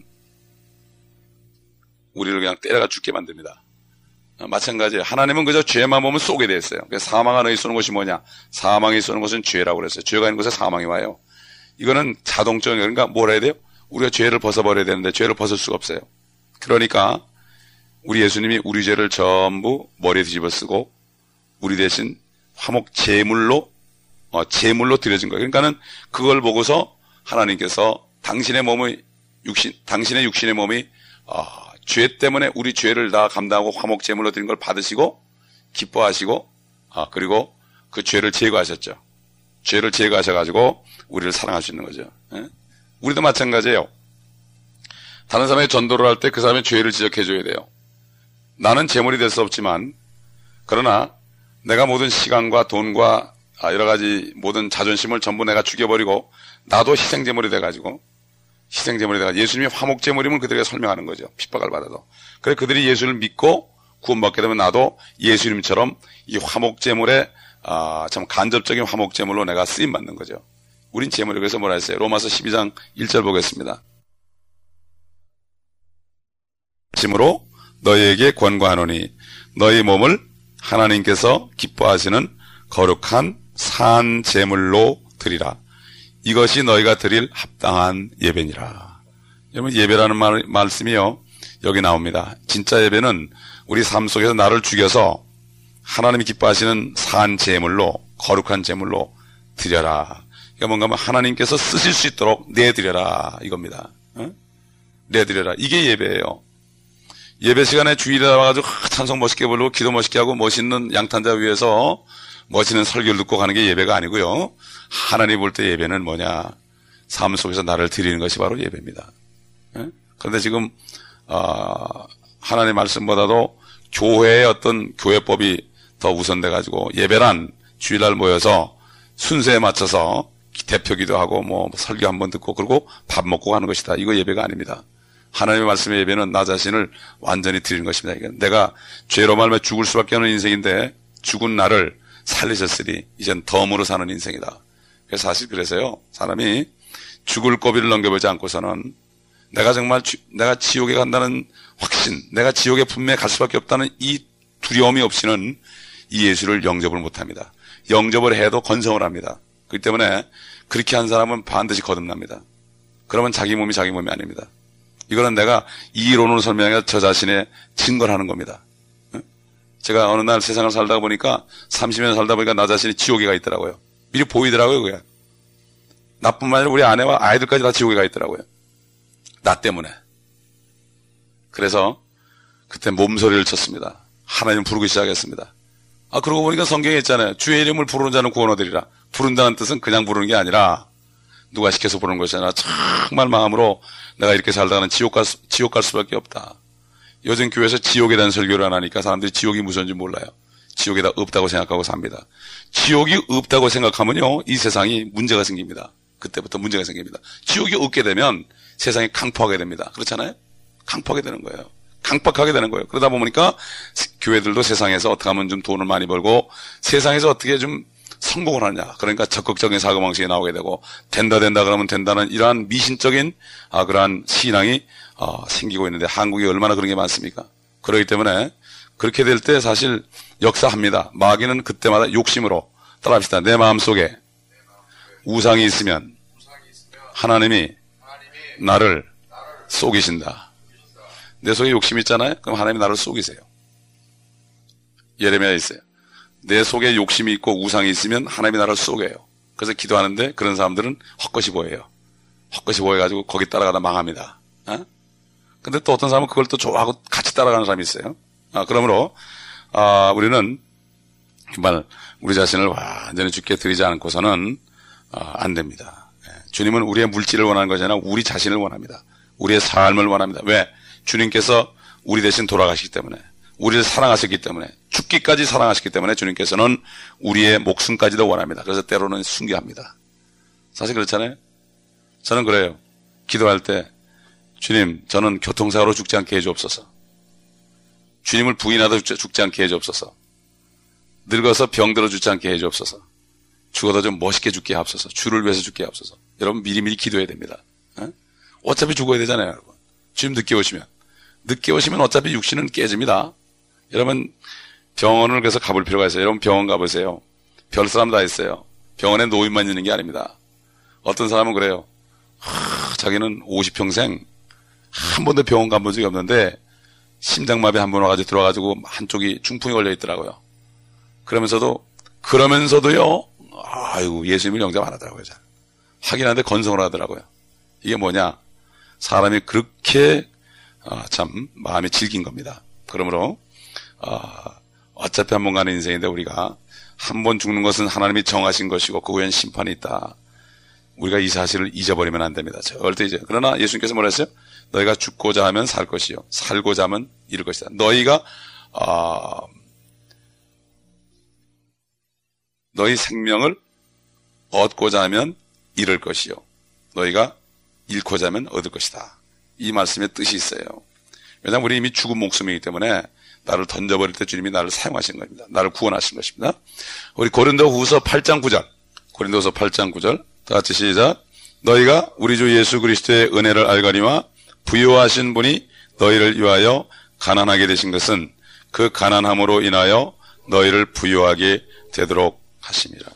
A: 우리를 그냥 때려가 죽게 만듭니다. 마찬가지예요. 하나님은 그저 죄만 보면 쏘게 돼 있어요. 사망 안에 쏘는 것이 뭐냐? 사망이 쏘는 것은 죄라고 그랬어요. 죄가 있는 곳에 사망이 와요. 이거는 자동적인, 그러니까 뭘 해야 돼요? 우리가 죄를 벗어버려야 되는데 죄를 벗을 수가 없어요. 그러니까 우리 예수님이 우리 죄를 전부 머리에 뒤집어 쓰고 우리 대신 화목 제물로 드려진 거예요. 그러니까는 그걸 보고서 하나님께서 당신의 육신의 몸이 죄 때문에 우리 죄를 다 감당하고 화목 제물로 드린 걸 받으시고 기뻐하시고 그리고 그 죄를 제거하셨죠. 죄를 제거하셔가지고 우리를 사랑할 수 있는 거죠. 예? 우리도 마찬가지예요. 다른 사람의 전도를 할 때 그 사람의 죄를 지적해줘야 돼요. 나는 제물이 될 수 없지만, 그러나 내가 모든 시간과 돈과 여러 가지 모든 자존심을 전부 내가 죽여버리고 나도 희생제물이 돼가지고 예수님이 화목제물임을 그들에게 설명하는 거죠. 핍박을 받아도. 그래 그들이 예수를 믿고 구원받게 되면 나도 예수님처럼 이 화목제물에 참 간접적인 화목제물로 내가 쓰임받는 거죠. 우린 제물이 그래서 뭐라 했어요? 로마서 12장 1절 보겠습니다. 심으로 너희에게 권고하노니 너희 몸을 하나님께서 기뻐하시는 거룩한 산 제물로 드리라. 이것이 너희가 드릴 합당한 예배니라. 여러분 예배라는 말씀이요 여기 나옵니다. 진짜 예배는 우리 삶 속에서 나를 죽여서 하나님이 기뻐하시는 산 제물로 거룩한 제물로 드려라. 그러니까 뭔가 하나님께서 쓰실 수 있도록 내드려라 이겁니다. 내드려라. 이게 예배예요. 예배 시간에 주일에 나와가지고 찬송 멋있게 부르고 기도 멋있게 하고 멋있는 양탄자 위에서 멋있는 설교를 듣고 가는 게 예배가 아니고요. 하나님 볼 때 예배는 뭐냐? 삶 속에서 나를 드리는 것이 바로 예배입니다. 그런데 지금 하나님의 말씀보다도 교회의 어떤 교회법이 더 우선돼가지고 예배란 주일날 모여서 순서에 맞춰서 대표 기도하고 뭐 설교 한번 듣고 그리고 밥 먹고 가는 것이다. 이거 예배가 아닙니다. 하나님의 말씀의 예배는 나 자신을 완전히 드리는 것입니다. 내가 죄로 말며 죽을 수밖에 없는 인생인데 죽은 나를 살리셨으니 이젠 덤으로 사는 인생이다. 그래서 사실 그래서요 사람이 죽을 고비를 넘겨보지 않고서는 내가 정말 내가 지옥에 간다는 확신, 내가 지옥에 분명히 갈 수밖에 없다는 이 두려움이 없이는 이 예수를 영접을 못합니다. 영접을 해도 건성을 합니다. 그렇기 때문에 그렇게 한 사람은 반드시 거듭납니다. 그러면 자기 몸이 아닙니다. 이거는 내가 이론으로 설명해 저 자신의 증거를 하는 겁니다. 제가 어느 날 세상을 살다 보니까 30년 살다 보니까 나 자신이 지옥에 가 있더라고요. 미리 보이더라고요. 그게 나뿐만 아니라 우리 아내와 아이들까지 다 지옥에 가 있더라고요. 나 때문에. 그래서 그때 몸소리를 쳤습니다. 하나님 부르기 시작했습니다. 그러고 보니까 성경에 있잖아요. 주의 이름을 부르는 자는 구원 얻으리라. 부른다는 뜻은 그냥 부르는 게 아니라 누가 시켜서 부르는 것이 아니라 정말 마음으로 내가 이렇게 살다가는 지옥 갈 수밖에 없다. 요즘 교회에서 지옥에 대한 설교를 안 하니까 사람들이 지옥이 무슨지 몰라요. 지옥이 다 없다고 생각하고 삽니다. 지옥이 없다고 생각하면요 이 세상이 문제가 생깁니다. 그때부터 문제가 생깁니다. 지옥이 없게 되면 세상이 강포하게 됩니다. 그렇잖아요? 강포하게 되는 거예요. 강박하게 되는 거예요. 그러다 보니까 교회들도 세상에서 어떻게 하면 좀 돈을 많이 벌고 세상에서 어떻게 좀 성공을 하냐. 그러니까 적극적인 사고방식이 나오게 되고 된다 그러면 된다는 이러한 미신적인 그러한 신앙이 생기고 있는데 한국이 얼마나 그런 게 많습니까? 그렇기 때문에 그렇게 될 때 사실 역사합니다. 마귀는 그때마다 욕심으로 따라합시다. 내 마음속에 우상이 있으면 하나님이 나를 속이신다. 내 속에 욕심이 있잖아요. 그럼 하나님이 나를 속이세요. 예레미야에 있어요. 내 속에 욕심이 있고 우상이 있으면 하나님이 나를 속여요. 그래서 기도하는데 그런 사람들은 헛것이 보여요. 헛것이 보여가지고 거기 따라가다 망합니다. 근데 또 어떤 사람은 그걸 또 좋아하고 같이 따라가는 사람이 있어요. 그러므로 우리는 정말 우리 자신을 완전히 주께 드리지 않고서는 안 됩니다. 주님은 우리의 물질을 원하는 것이 아니라 우리 자신을 원합니다. 우리의 삶을 원합니다. 왜? 주님께서 우리 대신 돌아가시기 때문에, 우리를 사랑하셨기 때문에, 죽기까지 사랑하셨기 때문에 주님께서는 우리의 목숨까지도 원합니다. 그래서 때로는 순교합니다. 사실 그렇잖아요. 저는 그래요. 기도할 때 주님, 저는 교통사고로 죽지 않게 해주옵소서. 주님을 부인하다 죽지 않게 해주옵소서. 늙어서 병들어 죽지 않게 해주옵소서. 죽어도 좀 멋있게 죽게 하옵소서. 주를 위해서 죽게 하옵소서. 여러분 미리미리 기도해야 됩니다. 어차피 죽어야 되잖아요, 여러분. 주님 늦게 오시면 어차피 육신은 깨집니다. 여러분 병원을 그래서 가볼 필요가 있어요. 여러분 병원 가보세요. 별 사람 다 있어요. 병원에 노인만 있는 게 아닙니다. 어떤 사람은 그래요. 자기는 50평생 한 번도 병원 가본 적이 없는데 심장마비 한 번 와가지고 들어와가지고 한쪽이 중풍이 걸려 있더라고요. 그러면서도요, 아이고, 예수님을 영접 안 하더라고요. 확인하는데 건성을 하더라고요. 이게 뭐냐? 사람이 그렇게, 참, 마음이 질긴 겁니다. 그러므로, 어차피 한 번 가는 인생인데 우리가 한 번 죽는 것은 하나님이 정하신 것이고 그 후엔 심판이 있다. 우리가 이 사실을 잊어버리면 안 됩니다. 절대 이제. 그러나 예수님께서 뭐라 했어요? 너희가 죽고자 하면 살 것이요. 살고자 하면 잃을 것이다. 너희가, 너희 생명을 얻고자 하면 잃을 것이요 너희가 잃고자 하면 얻을 것이다. 이 말씀의 뜻이 있어요. 왜냐하면 우리 이미 죽은 목숨이기 때문에 나를 던져버릴 때 주님이 나를 사용하신 겁니다. 나를 구원하신 것입니다. 우리 고린도후서 8장 9절 고린도후서 8장 9절 다 같이 시작. 너희가 우리 주 예수 그리스도의 은혜를 알거니와 부요하신 분이 너희를 위하여 가난하게 되신 것은 그 가난함으로 인하여 너희를 부요하게 되도록 하심이라.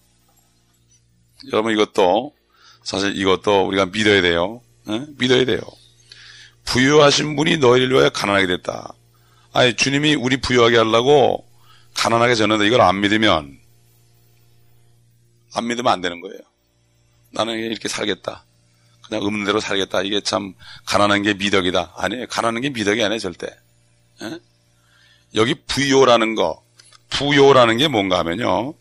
A: 여러분 사실 이것도 우리가 믿어야 돼요. 믿어야 돼요. 부요하신 분이 너희를 위하여 가난하게 됐다. 아니 주님이 우리 부요하게 하려고 가난하게 졌는데 이걸 안 믿으면 안 되는 거예요. 나는 이렇게 살겠다. 그냥 없는 대로 살겠다. 이게 참 가난한 게 미덕이다. 아니에요. 가난한 게 미덕이 아니에요. 절대. 여기 부요라는 게 뭔가 하면요.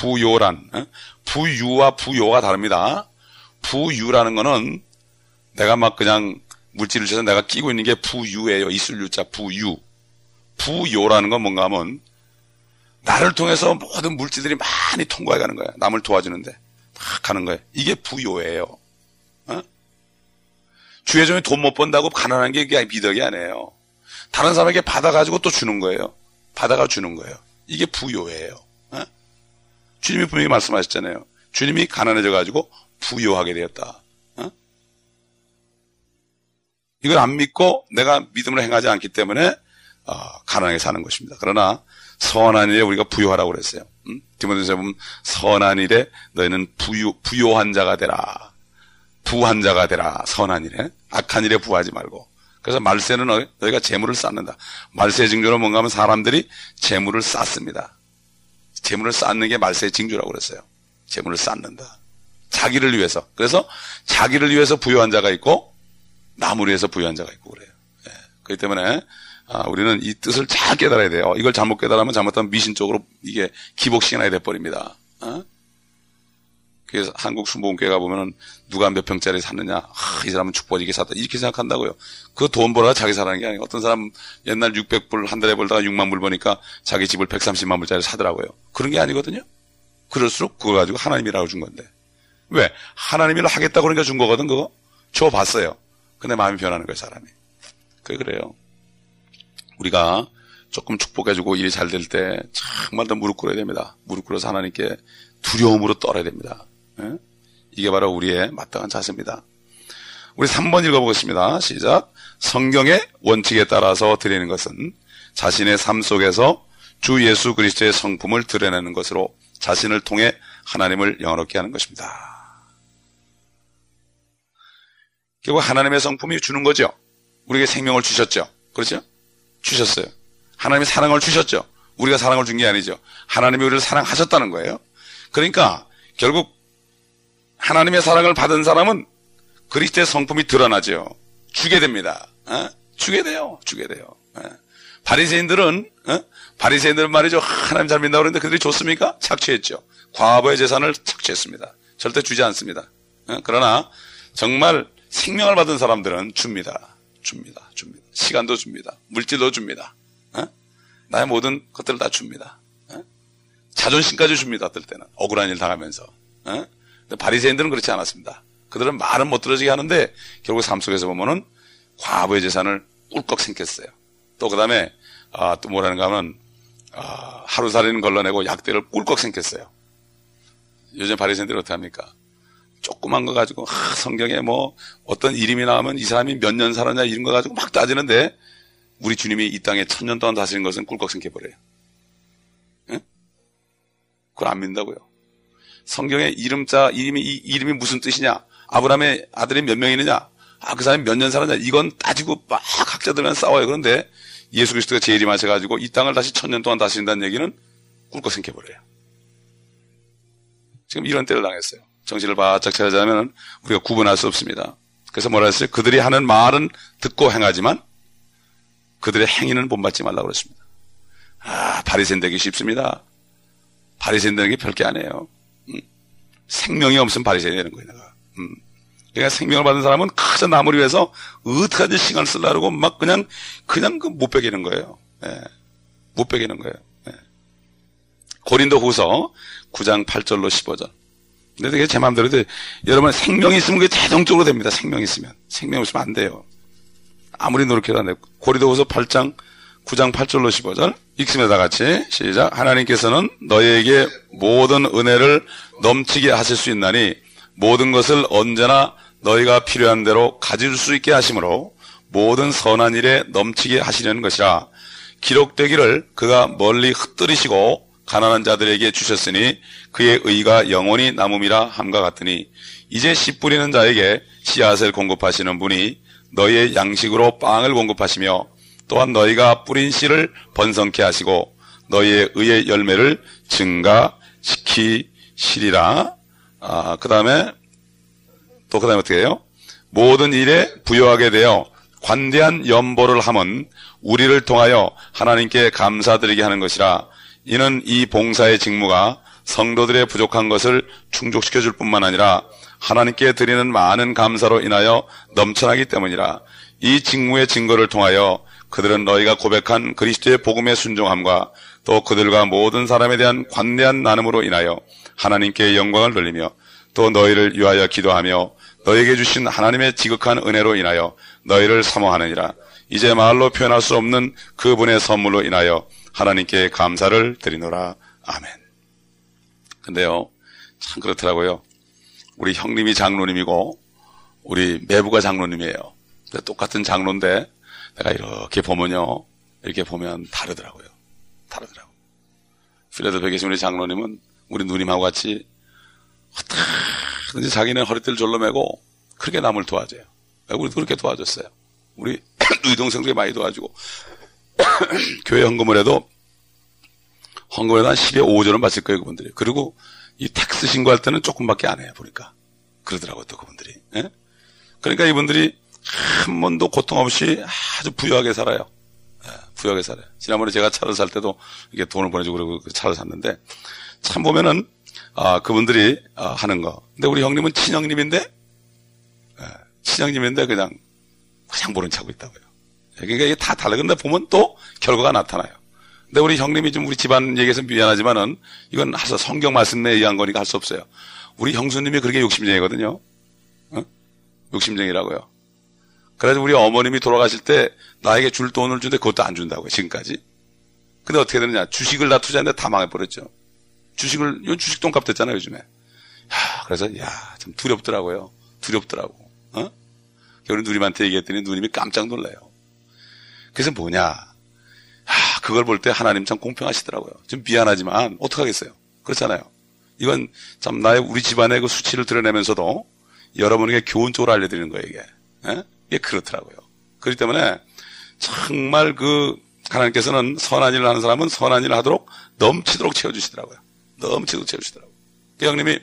A: 부유와 부요가 다릅니다. 부유라는 거는 내가 막 그냥 물질을 줘서 내가 끼고 있는 게 부유예요. 있을 유자 부유. 부요라는 건 뭔가 하면 나를 통해서 모든 물질들이 많이 통과해 가는 거야. 남을 도와주는데 막 가는 거예요. 이게 부요예요. 주의 종이 돈 못 번다고 가난한 게 미덕이 아니에요. 다른 사람에게 받아가지고 또 주는 거예요. 받아가 주는 거예요. 이게 부요예요. 주님이 분명히 말씀하셨잖아요. 주님이 가난해져가지고 부요하게 되었다. 이걸 안 믿고 내가 믿음으로 행하지 않기 때문에 가난하게 사는 것입니다. 그러나 선한 일에 우리가 부요하라고 그랬어요. 디모데후서에 보면 선한 일에 너희는 부요한 자가 되라. 부한 자가 되라. 선한 일에. 악한 일에 부하지 말고. 그래서 말세는 너희가 재물을 쌓는다. 말세의 징조는 뭔가 하면 사람들이 재물을 쌓습니다. 재물을 쌓는 게 말세의 징조라고 그랬어요. 재물을 쌓는다. 자기를 위해서. 그래서 자기를 위해서 부요한 자가 있고 남을 위해서 부요한 자가 있고 그래요. 그렇기 때문에 우리는 이 뜻을 잘 깨달아야 돼요. 이걸 잘못 깨달으면 잘못하면 미신적으로 이게 기복신앙이 돼버립니다. 그래서 한국 순복음교회 가보면은 누가 몇 평짜리 샀느냐, 이 사람은 축복이게 샀다 이렇게 생각한다고요. 그 돈 벌어가 자기 사라는 게 아니에요. 어떤 사람 옛날 600불 한 달에 벌다가 6만 불 버니까 자기 집을 130만 불짜리 사더라고요. 그런 게 아니거든요. 그럴수록 그걸 가지고 하나님이라고 준 건데. 왜? 하나님이라 하겠다고 그러니까 준 거거든. 그거 줘봤어요. 근데 마음이 변하는 거예요, 사람이. 그래요. 우리가 조금 축복해주고 일이 잘 될 때 정말 더 무릎 꿇어야 됩니다. 무릎 꿇어서 하나님께 두려움으로 떨어야 됩니다. 이게 바로 우리의 마땅한 자세입니다. 우리 3번 읽어보겠습니다. 시작. 성경의 원칙에 따라서 드리는 것은 자신의 삶 속에서 주 예수 그리스도의 성품을 드러내는 것으로 자신을 통해 하나님을 영화롭게 하는 것입니다. 결국 하나님의 성품이 주는 거죠. 우리에게 생명을 주셨죠. 그렇죠? 주셨어요. 하나님이 사랑을 주셨죠. 우리가 사랑을 준 게 아니죠. 하나님이 우리를 사랑하셨다는 거예요. 그러니까 결국 하나님의 사랑을 받은 사람은 그리스도의 성품이 드러나죠. 주게 됩니다. 주게 돼요. 바리새인들은 말이죠. 하나님 잘 믿는다고 그러는데 그들이 줬습니까? 착취했죠. 과거의 재산을 착취했습니다. 절대 주지 않습니다. 그러나 정말 생명을 받은 사람들은 줍니다. 시간도 줍니다. 물질도 줍니다. 나의 모든 것들을 다 줍니다. 자존심까지 줍니다. 어떨 때는 억울한 일 당하면서. 근데 바리새인들은 그렇지 않았습니다. 그들은 말은 못 들어지게 하는데 결국 삶 속에서 보면은 과부의 재산을 꿀꺽 생겼어요. 또 그 다음에 또 뭐라는가 하면 하루살이는 걸러내고 약대를 꿀꺽 생겼어요. 요즘 바리새인들이 어떻게 합니까? 조그만 거 가지고 성경에 뭐 어떤 이름이 나오면 이 사람이 몇 년 살았냐 이런 거 가지고 막 따지는데 우리 주님이 이 땅에 1000년 동안 다스린 것은 꿀꺽 생겨버려요. 그걸 안 믿는다고요. 성경에 이름이 무슨 뜻이냐? 아브라함의 아들이 몇 명이느냐? 그 사람이 몇 년 살았냐? 이건 따지고 막 학자들이랑 싸워요. 그런데 예수 그리스도가 재림하셔가지고 이 땅을 다시 1000년 동안 다스린다는 얘기는 꿀꺽 생겨버려요. 지금 이런 때를 당했어요. 정신을 바짝 차리자면 우리가 구분할 수 없습니다. 그래서 뭐라 했어요? 그들이 하는 말은 듣고 행하지만 그들의 행위는 본받지 말라고 그랬습니다. 바리새인 되기 쉽습니다. 바리새인 되는 게 별게 아니에요. 생명이 없으면 바리새인이 되는 거예요. 내가. 그러니까 생명을 받은 사람은 그저 남을 위해서 어떻게든 시간을 쓰려고 막 그냥 못 베기는 거예요. 못 베기는 거예요. 고린도후서 9장 8절로 15절. 근데 그게 제 마음대로 돼. 여러분 생명이 있으면 그게 자동적으로 됩니다. 생명이 있으면. 생명이 없으면 안 돼요. 아무리 노력해도 안 돼요. 고린도후서 9장 8절로 15절 읽습니다. 다 같이 시작. 하나님께서는 너희에게 모든 은혜를 넘치게 하실 수 있나니 모든 것을 언제나 너희가 필요한 대로 가질 수 있게 하심으로 모든 선한 일에 넘치게 하시려는 것이라. 기록되기를 그가 멀리 흩뜨리시고 가난한 자들에게 주셨으니 그의 의가 영원히 남음이라 함과 같으니 이제 씨 뿌리는 자에게 씨앗을 공급하시는 분이 너희의 양식으로 빵을 공급하시며 또한 너희가 뿌린 씨를 번성케 하시고 너희의 의의 열매를 증가시키시리라. 그 다음에 어떻게 해요? 모든 일에 부여하게 되어 관대한 연보를 함은 우리를 통하여 하나님께 감사드리게 하는 것이라. 이는 이 봉사의 직무가 성도들의 부족한 것을 충족시켜 줄 뿐만 아니라 하나님께 드리는 많은 감사로 인하여 넘쳐나기 때문이라. 이 직무의 증거를 통하여 그들은 너희가 고백한 그리스도의 복음의 순종함과 또 그들과 모든 사람에 대한 관대한 나눔으로 인하여 하나님께 영광을 돌리며 또 너희를 위하여 기도하며 너희에게 주신 하나님의 지극한 은혜로 인하여 너희를 사모하느니라. 이제 말로 표현할 수 없는 그분의 선물로 인하여 하나님께 감사를 드리노라. 아멘. 근데요, 참 그렇더라고요. 우리 형님이 장로님이고 우리 매부가 장로님이에요. 똑같은 장로인데 내가 이렇게 보면요, 이렇게 보면 다르더라고요. 필라델피아에 계신 우리 장로님은 우리 누님하고 같이 어떻게든지 자기는 허리띠를 졸라매고 그렇게 남을 도와줘요. 우리도 그렇게 도와줬어요. 우리 누이 동생들이 많이 도와주고 교회 헌금을 해도 한 10에 5조는 받을 거예요, 그분들이. 그리고 이 텍스 신고할 때는 조금밖에 안 해요, 보니까. 그러더라고요, 또 그분들이. 예? 그러니까 이분들이 한 번도 고통 없이 아주 부유하게 살아요. 예, 부유하게 살아요. 지난번에 제가 차를 살 때도 이게 돈을 보내주고 그러고 그 차를 샀는데 참 보면은 그분들이 하는 거. 근데 우리 형님은 친형님인데 그냥 모른 척하고 있다고요. 그러니까 이게 다 달라. 근데 보면 또 결과가 나타나요. 근데 우리 형님이 좀 우리 집안 얘기해서 미안하지만은 이건 성경 말씀에 의한 거니까 할 수 없어요. 우리 형수님이 그렇게 욕심쟁이거든요. 욕심쟁이라고요. 그래서 우리 어머님이 돌아가실 때 나에게 줄 돈을 주는데 그것도 안 준다고요, 지금까지. 근데 어떻게 되느냐. 주식을 다 투자했는데 다 망해버렸죠. 이건 주식 돈값 됐잖아요, 요즘에. 그래서, 참 두렵더라고요. 우리 누님한테 얘기했더니 누님이 깜짝 놀라요. 그래서 뭐냐. 그걸 볼 때 하나님 참 공평하시더라고요. 좀 미안하지만, 어떡하겠어요. 그렇잖아요. 이건 참 우리 집안의 그 수치를 드러내면서도 여러분에게 교훈적으로 알려드리는 거예요, 이게. 이게 그렇더라고요. 그렇기 때문에 정말 하나님께서는 선한 일을 하는 사람은 선한 일을 하도록 넘치도록 채워주시더라고요. 그 형님이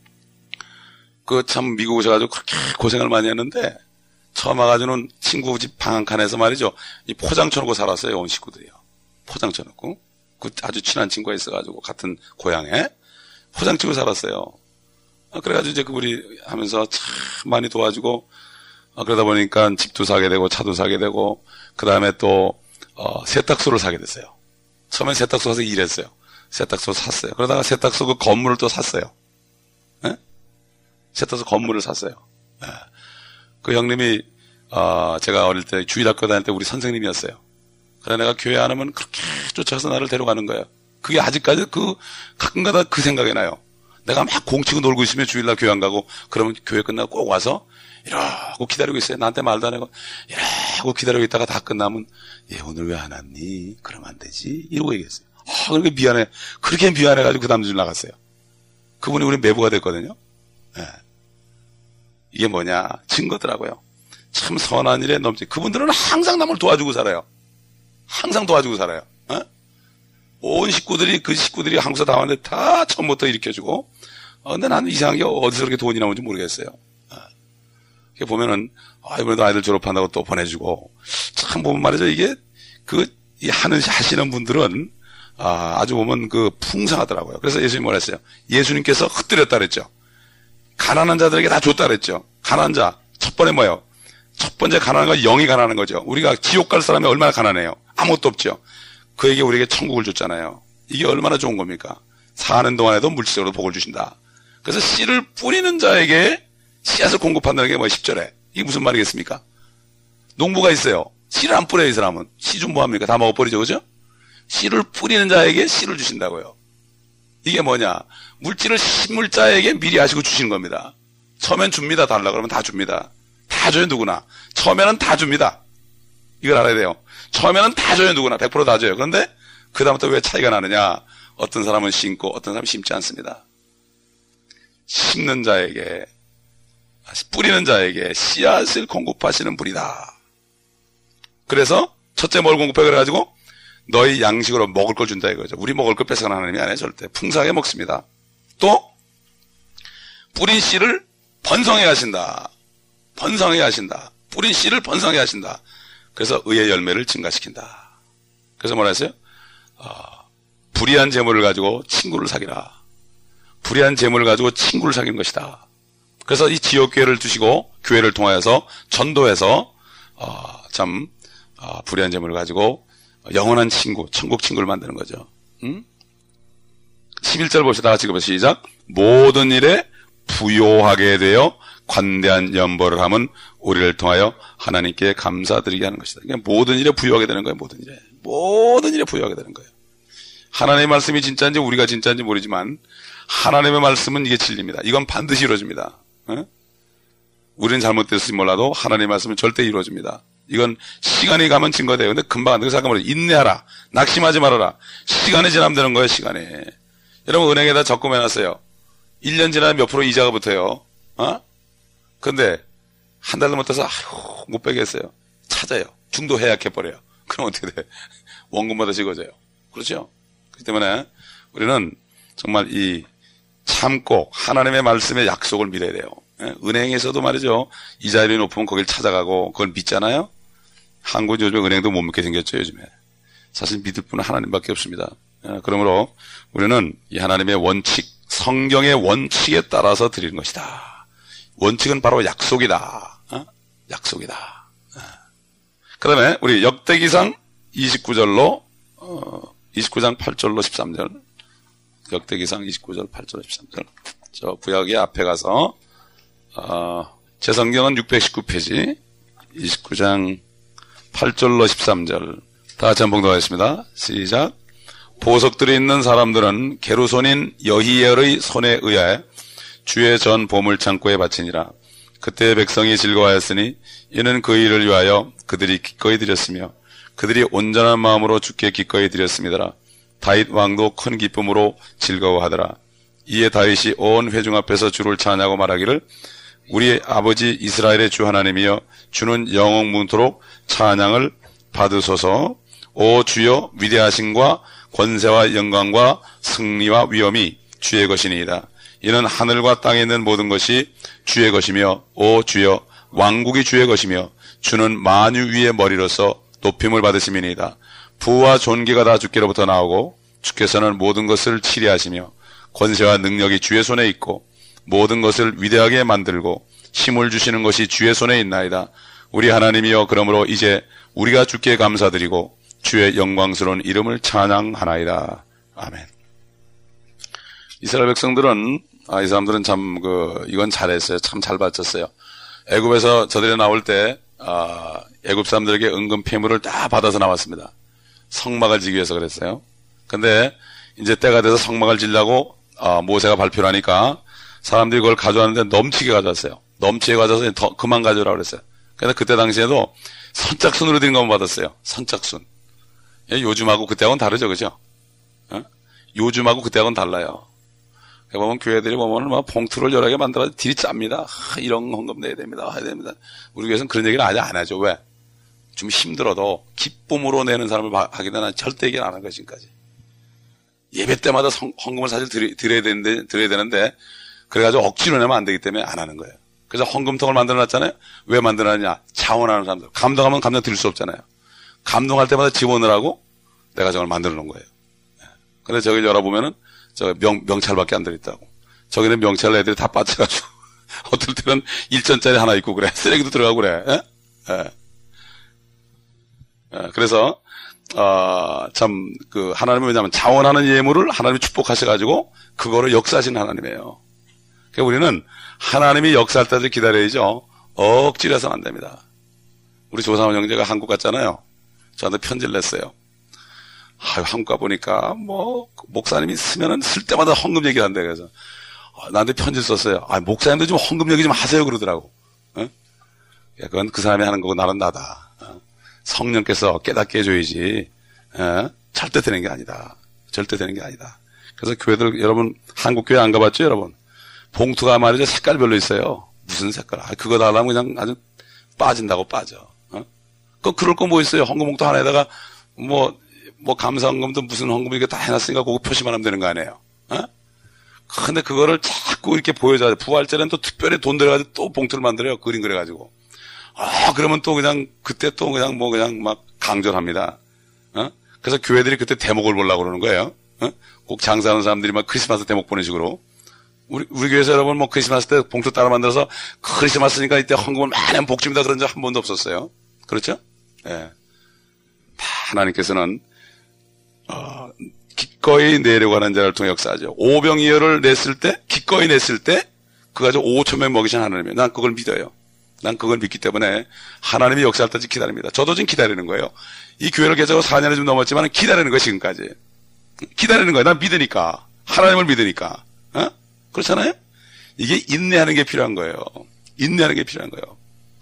A: 참 미국 오셔가지고 그렇게 고생을 많이 했는데 처음 와가지고는 친구 집 방 한 칸에서 말이죠. 이 포장 쳐놓고 살았어요, 온 식구들이요. 포장 쳐놓고. 아주 친한 친구가 있어가지고 같은 고향에 포장 치고 살았어요. 그래가지고 이제 그분이 하면서 참 많이 도와주고 그러다 보니까 집도 사게 되고 차도 사게 되고 그 다음에 또 세탁소를 사게 됐어요. 처음엔 세탁소 가서 일했어요. 세탁소 샀어요. 그러다가 세탁소 그 건물을 또 샀어요. 네? 세탁소 건물을 샀어요. 네. 그 형님이 제가 어릴 때 주일학교 다닐 때 우리 선생님이었어요. 그래 내가 교회 안 오면 그렇게 쫓아서 나를 데려가는 거예요. 그게 아직까지 가끔가다 그 생각이 나요. 내가 막 공치고 놀고 있으면 주일날 교회 안 가고 그러면 교회 끝나고 꼭 와서 이러고 기다리고 있어요. 나한테 말도 안 하고 이러고 기다리고 있다가 다 끝나면 오늘 왜 안 왔니? 그러면 안 되지. 이러고 얘기했어요. 그렇게 미안해. 그렇게 미안해가지고 그 다음 주 나갔어요. 그분이 우리 매부가 됐거든요. 네. 이게 뭐냐? 증거더라고요. 참 선한 일에 넘치. 그분들은 항상 남을 도와주고 살아요. 항상 도와주고 살아요. 온 식구들이 한국에서 다 왔는데 다 처음부터 일으켜주고. 근데 나는 이상한 게 어디서 그렇게 돈이 나오는지 모르겠어요. 이렇게 보면은 이번에도 아이들 졸업한다고 또 보내주고. 참 보면 말이죠. 이게 하시는 분들은 아주 보면 풍성하더라고요. 그래서 예수님이 뭐라 했어요? 예수님께서 흩뜨렸다 그랬죠. 가난한 자들에게 다 줬다 그랬죠. 가난한 자. 첫 번째 뭐예요? 첫 번째 가난한 건 영이 가난한 거죠. 우리가 지옥 갈 사람이 얼마나 가난해요? 아무것도 없죠. 그에게 우리에게 천국을 줬잖아요. 이게 얼마나 좋은 겁니까? 사는 동안에도 물질적으로 복을 주신다. 그래서 씨를 뿌리는 자에게 씨앗을 공급한다는 게 10절에. 이게 무슨 말이겠습니까? 농부가 있어요. 씨를 안 뿌려요, 이 사람은. 씨 좀 뭐합니까? 다 먹어버리죠, 그죠? 씨를 뿌리는 자에게 씨를 주신다고요. 이게 뭐냐? 물질을 심을 자에게 미리 하시고 주시는 겁니다. 처음엔 줍니다. 달라 그러면 다 줍니다. 다 줘요, 누구나. 처음에는 다 줍니다. 이걸 알아야 돼요. 처음에는 다 줘요, 누구나. 100% 다 줘요. 그런데 그다음부터 왜 차이가 나느냐? 어떤 사람은 심고 어떤 사람은 심지 않습니다. 심는 자에게, 뿌리는 자에게 씨앗을 공급하시는 분이다. 그래서 첫째 뭘 공급해 그래가지고 너희 양식으로 먹을 걸 준다 이거죠. 우리 먹을 걸 뺏어가는 하나님이 아니에요. 절대 풍성하게 먹습니다. 또 뿌린 씨를 번성하게 하신다. 번성하게 하신다. 뿌린 씨를 번성하게 하신다. 그래서 의의 열매를 증가시킨다. 그래서 뭐라 했어요? 불의한 재물을 가지고 친구를 사귀라. 불의한 재물을 가지고 친구를 사귀는 것이다. 그래서 이 지역교회를 두시고 교회를 통하여서 전도해서 불의한 재물을 가지고 영원한 친구, 천국 친구를 만드는 거죠. 11절 봅시다. 같이 읽어보세요. 시작. 모든 일에 부요하게 되어 관대한 연보를 함은 우리를 통하여 하나님께 감사드리게 하는 것이다. 그러니까 모든 일에 부요하게 되는 거예요. 모든 일에 부요하게 되는 거예요. 하나님의 말씀이 진짜인지 우리가 진짜인지 모르지만 하나님의 말씀은 이게 진리입니다. 이건 반드시 이루어집니다. 우리는 잘못됐을지 몰라도 하나님의 말씀은 절대 이루어집니다. 이건 시간이 가면 증거돼요. 근데 금방 안 되고 잠깐만 인내하라. 낙심하지 말아라. 시간이 지나면 되는 거예요. 시간이. 여러분 은행에다 적금해놨어요. 1년 지나면 몇 프로 이자가 붙어요. 근데 한 달도 못해서 못 빼겠어요. 찾아요. 중도 해약해버려요. 그럼 어떻게 돼? 원금마다 찍어져요. 그렇죠? 그렇기 때문에 우리는 정말 이 참고 하나님의 말씀의 약속을 믿어야 돼요. 은행에서도 말이죠. 이자율이 높으면 거길 찾아가고 그걸 믿잖아요. 한국 요즘에 은행도 못 믿게 생겼죠. 요즘에. 사실 믿을 분은 하나님밖에 없습니다. 그러므로 우리는 이 하나님의 원칙, 성경의 원칙에 따라서 드리는 것이다. 원칙은 바로 약속이다. 약속이다. 그 다음에 우리 역대기상 29절로 29장 8절로 13절 역대기상 29절 8절 13절 저 구약의 앞에 가서 제 성경은 619페이지 29장 8절로 13절 다 같이 한번 봉독하겠습니다. 시작. 보석들이 있는 사람들은 게르손인 여히엘의 손에 의하여 주의 전 보물창고에 바치니라. 그때 백성이 즐거워하였으니 이는 그 일을 위하여 그들이 기꺼이 드렸으며 그들이 온전한 마음으로 주께 기꺼이 드렸습니다. 다윗 왕도 큰 기쁨으로 즐거워하더라. 이에 다윗이 온 회중 앞에서 주를 찬양하고 말하기를 우리 아버지 이스라엘의 주 하나님이여 주는 영원토록 찬양을 받으소서. 오 주여 위대하심과 권세와 영광과 승리와 위엄이 주의 것이니이다. 이는 하늘과 땅에 있는 모든 것이 주의 것이며 오 주여 왕국이 주의 것이며 주는 만유 위의 머리로서 높임을 받으심이니이다. 부와 존귀가 다 주께로부터 나오고 주께서는 모든 것을 치리하시며 권세와 능력이 주의 손에 있고 모든 것을 위대하게 만들고 힘을 주시는 것이 주의 손에 있나이다. 우리 하나님이여 그러므로 이제 우리가 주께 감사드리고 주의 영광스러운 이름을 찬양하나이다. 아멘. 이스라엘 백성들은 이 사람들은 참 이건 잘했어요. 참 잘 바쳤어요. 애굽에서 저들이 나올 때 애굽 사람들에게 은금 폐물을 다 받아서 나왔습니다. 성막을 지기 위해서 그랬어요. 근데 이제 때가 돼서 성막을 지려고 모세가 발표를 하니까 사람들이 그걸 가져왔는데 넘치게 가져왔어요. 넘치게 가져와서 더 그만 가져오라고 그랬어요. 그래서 그때 당시에도 선착순으로 드린 것만 받았어요. 선착순. 요즘하고 그때하고는 다르죠, 그죠? 요즘하고 그때하고는 달라요. 보면 교회들이 보면은 막 봉투를 여러 개 만들어서 딜이 짭니다. 이런 헌금 내야 됩니다. 해야 됩니다. 우리 교회에서는 그런 얘기를 아예 안 하죠. 왜? 좀 힘들어도 기쁨으로 내는 사람을 하기 때문에 절대 얘기를 안 하는 거예요, 지금까지. 예배 때마다 헌금을 사실 드려야 되는데, 그래가지고 억지로 내면 안 되기 때문에 안 하는 거예요. 그래서 헌금통을 만들어 놨잖아요? 왜 만들어 놨냐? 자원하는 사람들. 감동하면 감동 드릴 수 없잖아요. 감동할 때마다 집어넣으라고 내가 저걸 만들어 놓은 거예요. 근데 저기 열어보면은, 명찰밖에 안 들어있다고. 저기는 명찰 애들이 다 빠져가지고, 어떨 때는 1전짜리 하나 있고 그래. 쓰레기도 들어가고 그래. 그래서, 하나님은 왜냐하면 자원하는 예물을 하나님이 축복하셔가지고, 그거를 역사하시는 하나님이에요. 그러니까 우리는 하나님이 역사할 때를 기다려야죠. 억지로 해서는 안 됩니다. 우리 조상원 형제가 한국 갔잖아요. 저한테 편지를 냈어요. 한국 가보니까, 목사님이 쓰면은 쓸 때마다 헌금 얘기를 한대. 그래서, 나한테 편지를 썼어요. 목사님도 좀 헌금 얘기 좀 하세요. 그러더라고. 그건 그 사람이 하는 거고 나는 나다. 성령께서 깨닫게 해줘야지. 절대 되는 게 아니다. 절대 되는 게 아니다. 그래서 교회들, 여러분, 한국 교회 안 가봤죠, 여러분? 봉투가 말이죠. 색깔별로 있어요. 무슨 색깔? 그거 달라면 그냥 아주 빠진다고 빠져. 그럴 거 뭐 있어요? 헌금 봉투 하나에다가, 감사헌금도 무슨 헌금 이렇게 다 해놨으니까 그거 표시만 하면 되는 거 아니에요? 근데 그거를 자꾸 이렇게 보여줘야 돼. 부활절에는 또 특별히 돈 들여가지고 또 봉투를 만들어요. 그림 그려가지고. 그러면 또 그냥, 그때 또 그냥 막 강조합니다. 그래서 교회들이 그때 대목을 보려고 그러는 거예요. 꼭 장사하는 사람들이 막 크리스마스 대목 보는 식으로. 우리 교회에서 여러분 크리스마스 때 봉투 따라 만들어서 크리스마스니까 이때 헌금을 많이 하면 복줍니다 그런 적 한 번도 없었어요. 그렇죠? 예. 다 하나님께서는, 기꺼이 내려고 하는 자를 통해 역사하죠. 오병이어를 기꺼이 냈을 때, 그거 가지고 5,000명 먹이신 하나님이에요. 난 그걸 믿어요. 난 그걸 믿기 때문에 하나님이 역사할 때까지 기다립니다. 저도 지금 기다리는 거예요. 이 교회를 개척하고 4년이 좀 넘었지만 기다리는 거예요, 지금까지. 기다리는 거예요. 난 믿으니까. 하나님을 믿으니까. 그렇잖아요? 이게 인내하는 게 필요한 거예요. 인내하는 게 필요한 거예요.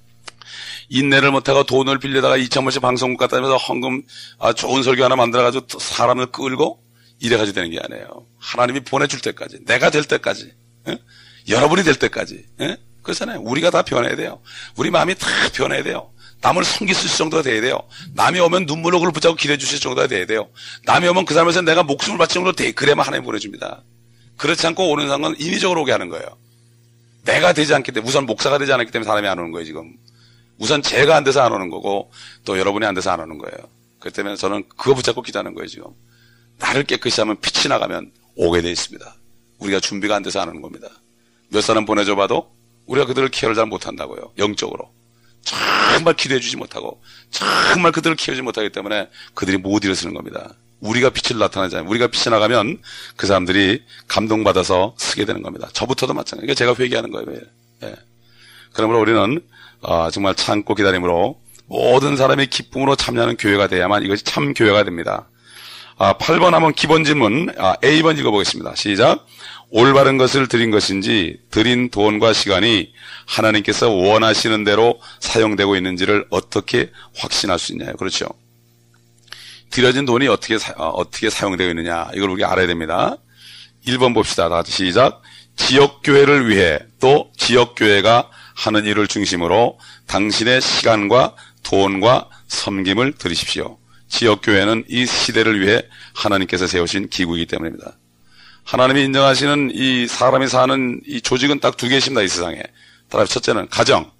A: 인내를 못하고 돈을 빌려다가 2,000원씩 방송국 갖다 주면서 헌금, 좋은 설교 하나 만들어가지고 사람을 끌고 이래가지고 되는 게 아니에요. 하나님이 보내줄 때까지, 내가 될 때까지, 여러분이 될 때까지, 그렇잖아요. 우리가 다 변해야 돼요. 우리 마음이 다 변해야 돼요. 남을 섬길 수 있을 정도가 돼야 돼요. 남이 오면 눈물로 그를 붙잡고 기대해 주실 정도가 돼야 돼요. 남이 오면 그 사람에서 내가 목숨을 바칠 정도로 그래야만 하나님 보내줍니다. 그렇지 않고 오는 사람은 인위적으로 오게 하는 거예요. 내가 되지 않기 때문에, 우선 목사가 되지 않았기 때문에 사람이 안 오는 거예요, 지금. 우선 제가 안 돼서 안 오는 거고, 또 여러분이 안 돼서 안 오는 거예요. 그렇기 때문에 저는 그거 붙잡고 기도하는 거예요, 지금. 나를 깨끗이 하면 빛이 나가면 오게 돼 있습니다. 우리가 준비가 안 돼서 안 오는 겁니다. 몇 사람 보내줘 봐도 우리가 그들을 케어를 잘 못한다고요. 영적으로. 정말 기대해 주지 못하고, 정말 그들을 키우지 못하기 때문에 그들이 못 일어서는 겁니다. 우리가 빛을 나타내잖아요. 우리가 빛이 나가면 그 사람들이 감동받아서 쓰게 되는 겁니다. 저부터도 마찬가지예요. 이게 제가 회개하는 거예요. 예. 그러므로 우리는 정말 참고 기다림으로 모든 사람이 기쁨으로 참여하는 교회가 돼야만 이것이 참 교회가 됩니다. 8번 한번 기본 질문, A번 읽어보겠습니다. 시작. 올바른 것을 드린 것인지 드린 돈과 시간이 하나님께서 원하시는 대로 사용되고 있는지를 어떻게 확신할 수 있냐요. 그렇죠. 드려진 돈이 어떻게 사용되고 있느냐, 이걸 우리가 알아야 됩니다. 1번 봅시다. 다 같이 시작. 지역교회를 위해 또 지역교회가 하는 일을 중심으로 당신의 시간과 돈과 섬김을 드리십시오. 지역교회는 이 시대를 위해 하나님께서 세우신 기구이기 때문입니다. 하나님이 인정하시는 이 사람이 사는 이 조직은 딱 두 개 있습니다, 이 세상에. 따라 첫째는 가정,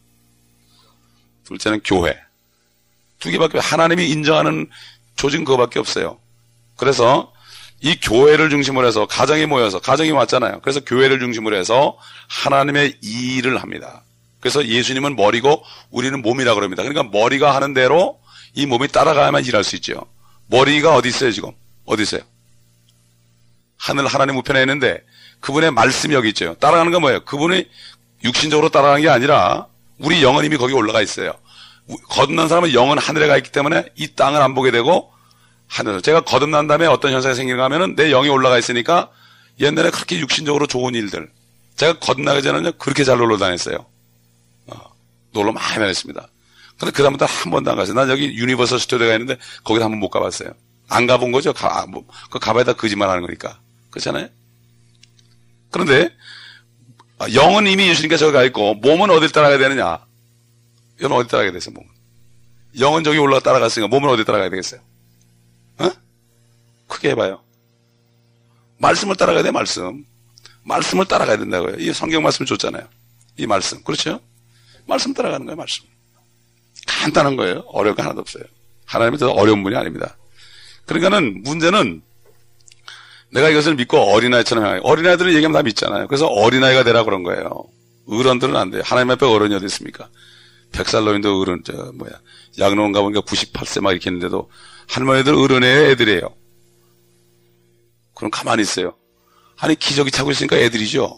A: 둘째는 교회. 두 개밖에, 하나님이 인정하는 조직은 그거밖에 없어요. 그래서 이 교회를 중심으로 해서 가정이 모여서, 가정이 왔잖아요. 그래서 교회를 중심으로 해서 하나님의 일을 합니다. 그래서 예수님은 머리고 우리는 몸이라고 그럽니다. 그러니까 머리가 하는 대로 이 몸이 따라가야만 일할 수 있죠. 머리가 어디 있어요, 지금? 어디 있어요? 하나님 우편에 있는데 그분의 말씀이 여기 있죠. 따라가는 건 뭐예요? 그분이 육신적으로 따라가는 게 아니라 우리 영은 이미 거기 올라가 있어요. 거듭난 사람은 영은 하늘에 가 있기 때문에 이 땅을 안 보게 되고 하늘로. 제가 거듭난 다음에 어떤 현상이 생기는가 하면은 내 영이 올라가 있으니까 옛날에 그렇게 육신적으로 좋은 일들, 제가 거듭나기 전에는 그렇게 잘 놀러 다녔어요. 놀러 많이 다녔습니다. 근데 그 다음부터 한 번도 안 갔어요. 난 여기 유니버설 스튜디오가 있는데 거기도 한 번 못 가봤어요. 안 가본 거죠? 그 가봐야 다 거짓말 하는 거니까. 그렇잖아요? 그런데 영은 이미 예수님께 저기 가 있고 몸은 어딜 따라가야 되느냐? 이건 어디 따라가야 되겠어요, 몸은? 영은 저기 올라가 따라갔으니까 몸은 어디 따라가야 되겠어요? 크게 해봐요. 말씀을 따라가야 돼, 말씀. 말씀을 따라가야 된다고요. 이 성경 말씀 줬잖아요. 이 말씀. 그렇죠? 말씀 따라가는 거예요, 말씀. 간단한 거예요. 어려운 거 하나도 없어요. 하나님은 더 어려운 분이 아닙니다. 그러니까는 문제는 내가 이것을 믿고 어린아이처럼 해요. 어린아이들은 얘기하면 다 믿잖아요. 그래서 어린아이가 되라 그런 거예요. 어른들은 안 돼요. 하나님 앞에 어른이 어디 있습니까? 100살 노인도 양로원 가보니까 98세 막 이렇게 했는데도 할머니들 어른의 애들이에요. 그럼 가만히 있어요. 아니, 기저귀 차고 있으니까 애들이죠.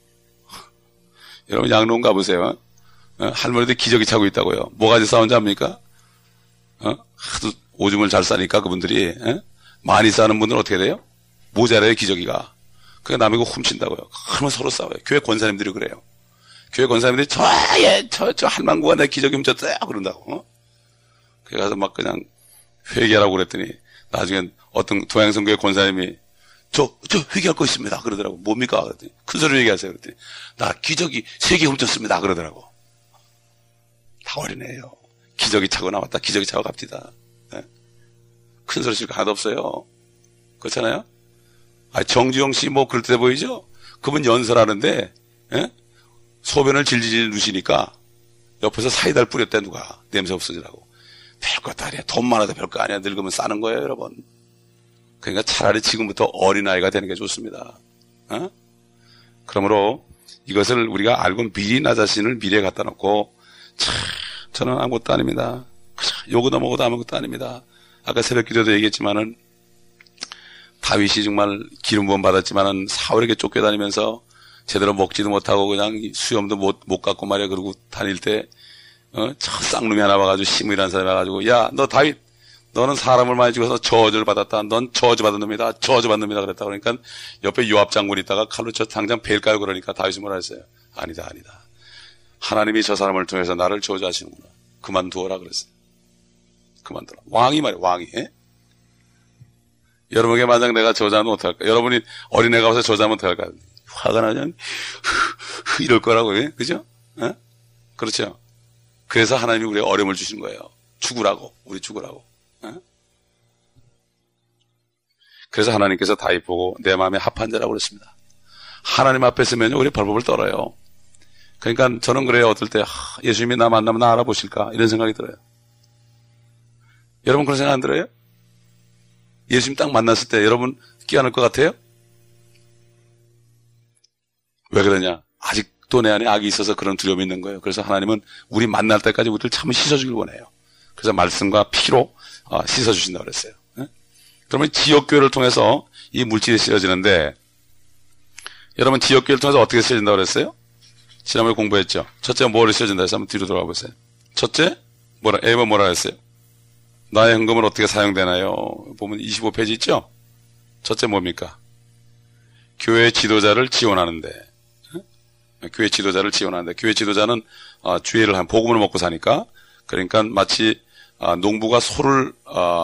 A: 여러분, 양로원 가보세요. 할머니들 기저귀 차고 있다고요. 뭐가지 싸운지 압니까? 하도 오줌을 잘 싸니까 그분들이, 많이 싸는 분들은 어떻게 돼요? 모자라요, 기저귀가. 그게 남의 거 훔친다고요. 그러면 서로 싸워요. 교회 권사님들이 그래요. 교회 권사님들이 저 할망구가 내 기저귀 훔쳤다 그런다고. 그래 가서 막 그냥 회개하라고 그랬더니 나중엔 어떤 동양성교회 권사님이 저 회개할 거 있습니다 그러더라고. 뭡니까? 그랬더니 큰 소리로 얘기하세요. 그랬더니 나 기저귀 3개 훔쳤습니다 그러더라고. 다 어린애예요. 기저귀 차고 나왔다. 기저귀 차고 갑디다. 네? 큰 소리 칠 거 하나도 없어요. 그렇잖아요? 정주영 씨 뭐 그럴 때 보이죠? 그분 연설하는데 소변을 질질 누시니까 옆에서 사이다를 뿌렸대 누가. 냄새 없어지라고. 별것도 아니야. 돈 많아도 별거 아니야. 늙으면 싸는 거예요 여러분. 그러니까 차라리 지금부터 어린아이가 되는 게 좋습니다. 그러므로 이것을 우리가 알고 미리 나 자신을 미래에 갖다 놓고 저는 아무것도 아닙니다. 요거도 먹어도 아무것도 아닙니다. 아까 새벽 기도도 얘기했지만은 다윗이 정말 기름 부음 받았지만은 사울에게 쫓겨다니면서 제대로 먹지도 못하고 그냥 수염도 못 갖고 말이야. 그러고 다닐 때 저 쌍놈이 하나 와가지고 시므이라는 사람이 와가지고 야 너 다윗 너는 사람을 많이 죽여서 저주를 받았다. 넌 저주받은 놈이다. 저주받은 놈이다 그랬다. 그러니까 옆에 요압 장군이 있다가 칼로 저 당장 벨까요? 그러니까 다윗이 뭐라 했어요? 아니다. 하나님이 저 사람을 통해서 나를 저주하시는구나. 그만두어라 그랬어요. 그만두라. 왕이 말이야. 왕이. 여러분에게 만약 내가 저주하면 어떡할까? 여러분이 어린애가 와서 저주하면 어떡할까? 화가 나면 이럴 거라고. 그죠? 그렇죠? 그래서 하나님이 우리에게 어려움을 주신 거예요. 죽으라고. 우리 죽으라고. 그래서 하나님께서 다윗 보고 내 마음에 합한 자라고 그랬습니다. 하나님 앞에 서면요 우리 벌법을 떨어요. 그러니까 저는 그래요. 어떨 때 예수님이 나 만나면 나 알아보실까 이런 생각이 들어요. 여러분 그런 생각 안 들어요? 예수님 딱 만났을 때 여러분 끼어날 것 같아요? 왜 그러냐? 아직도 내 안에 악이 있어서 그런 두려움이 있는 거예요. 그래서 하나님은 우리 만날 때까지 우리를 참 씻어주길 원해요. 그래서 말씀과 피로 씻어주신다고 그랬어요. 그러면 지역교회를 통해서 이 물질이 씻어지는데 여러분 지역교회를 통해서 어떻게 씻어진다고 그랬어요? 지난번에 공부했죠. 첫째 뭐를 씻어진다 해서 한번 뒤로 돌아가 보세요. 첫째 A번 뭐라 했어요? 나의 헌금은 어떻게 사용되나요? 보면 25페이지 있죠? 첫째 뭡니까? 교회 지도자를 지원하는데 교회 지도자를 지원하는데 교회 지도자는 주의를 한 복음을 먹고 사니까 그러니까 마치 농부가 소를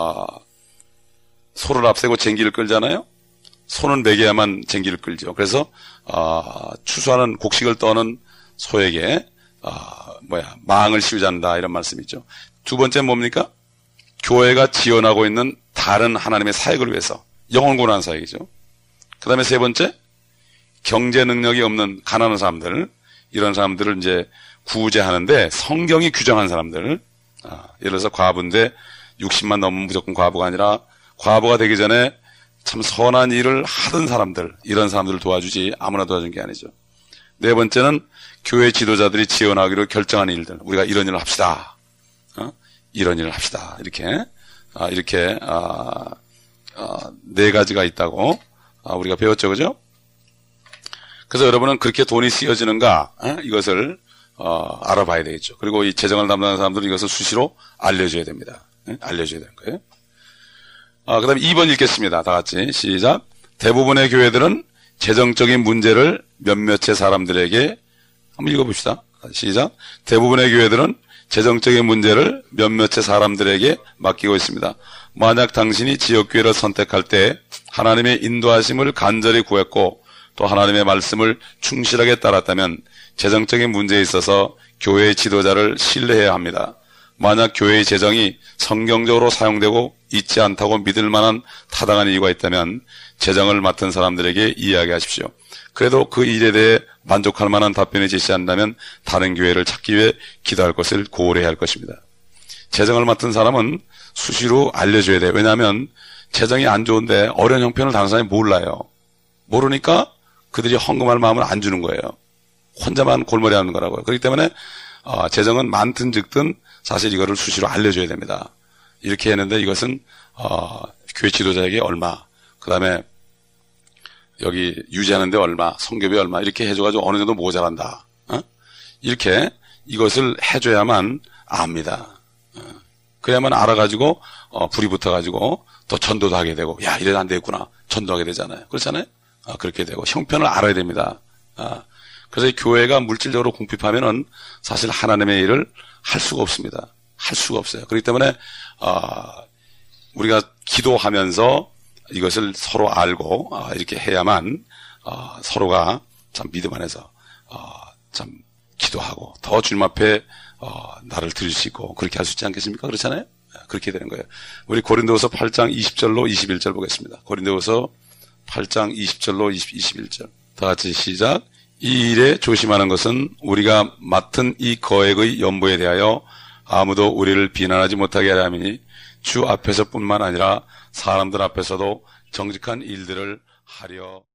A: 앞세고 쟁기를 끌잖아요. 소는 매겨야만 쟁기를 끌죠. 그래서 추수하는 곡식을 떠는 소에게 망을 씌우지 않는다 이런 말씀이죠. 두 번째 뭡니까? 교회가 지원하고 있는 다른 하나님의 사역을 위해서 영혼 구원하는 사역이죠. 그 다음에 세 번째 경제 능력이 없는 가난한 사람들 이런 사람들을 이제 구제하는데 성경이 규정한 사람들 예를 들어서 과부인데 60만 넘으면 무조건 과부가 아니라 과부가 되기 전에 참 선한 일을 하던 사람들 이런 사람들을 도와주지 아무나 도와준 게 아니죠. 네 번째는 교회 지도자들이 지원하기로 결정한 일들 우리가 이런 일을 합시다. 이런 일을 합시다. 이렇게 네 가지가 있다고 우리가 배웠죠. 그죠? 그래서 여러분은 그렇게 돈이 쓰여지는가 이것을 알아봐야 되겠죠. 그리고 이 재정을 담당하는 사람들은 이것을 수시로 알려줘야 됩니다. 알려줘야 되는 거예요. 그 다음에 2번 읽겠습니다. 다 같이 시작. 대부분의 교회들은 재정적인 문제를 몇몇의 사람들에게 한번 읽어봅시다. 시작. 대부분의 교회들은 재정적인 문제를 몇몇의 사람들에게 맡기고 있습니다. 만약 당신이 지역교회를 선택할 때 하나님의 인도하심을 간절히 구했고 또 하나님의 말씀을 충실하게 따랐다면 재정적인 문제에 있어서 교회의 지도자를 신뢰해야 합니다. 만약 교회의 재정이 성경적으로 사용되고 있지 않다고 믿을 만한 타당한 이유가 있다면 재정을 맡은 사람들에게 이야기하십시오. 그래도 그 일에 대해 만족할 만한 답변을 제시한다면 다른 교회를 찾기 위해 기도할 것을 고려해야 할 것입니다. 재정을 맡은 사람은 수시로 알려줘야 돼요. 왜냐하면 재정이 안 좋은데 어려운 형편을 다른 사람이 몰라요. 모르니까 그들이 헌금할 마음을 안 주는 거예요. 혼자만 골머리 하는 거라고요. 그렇기 때문에 재정은 많든 적든 사실 이거를 수시로 알려줘야 됩니다. 이렇게 했는데 이것은 교회 지도자에게 얼마, 그 다음에 여기 유지하는데 얼마, 성교비 얼마 이렇게 해줘가지고 어느 정도 모자란다. 이렇게 이것을 해줘야만 압니다. 그래야만 알아가지고 불이 붙어가지고 또 전도도 하게 되고, 야 이래도 안 되겠구나, 전도하게 되잖아요. 그렇잖아요. 그렇게 되고 형편을 알아야 됩니다. 그래서 이 교회가 물질적으로 궁핍하면은 사실 하나님의 일을 할 수가 없습니다. 할 수가 없어요. 그렇기 때문에 우리가 기도하면서 이것을 서로 알고 이렇게 해야만 서로가 참 믿음 안에서 참 기도하고 더 주님 앞에 나를 드릴 수 있고 그렇게 할 수 있지 않겠습니까? 그렇잖아요. 그렇게 되는 거예요. 우리 고린도후서 8장 20절로 21절 보겠습니다. 고린도후서 8장 20절로 21절. 다 같이 시작. 이 일에 조심하는 것은 우리가 맡은 이 거액의 연보에 대하여 아무도 우리를 비난하지 못하게 하려 함이니 주 앞에서뿐만 아니라 사람들 앞에서도 정직한 일들을 하려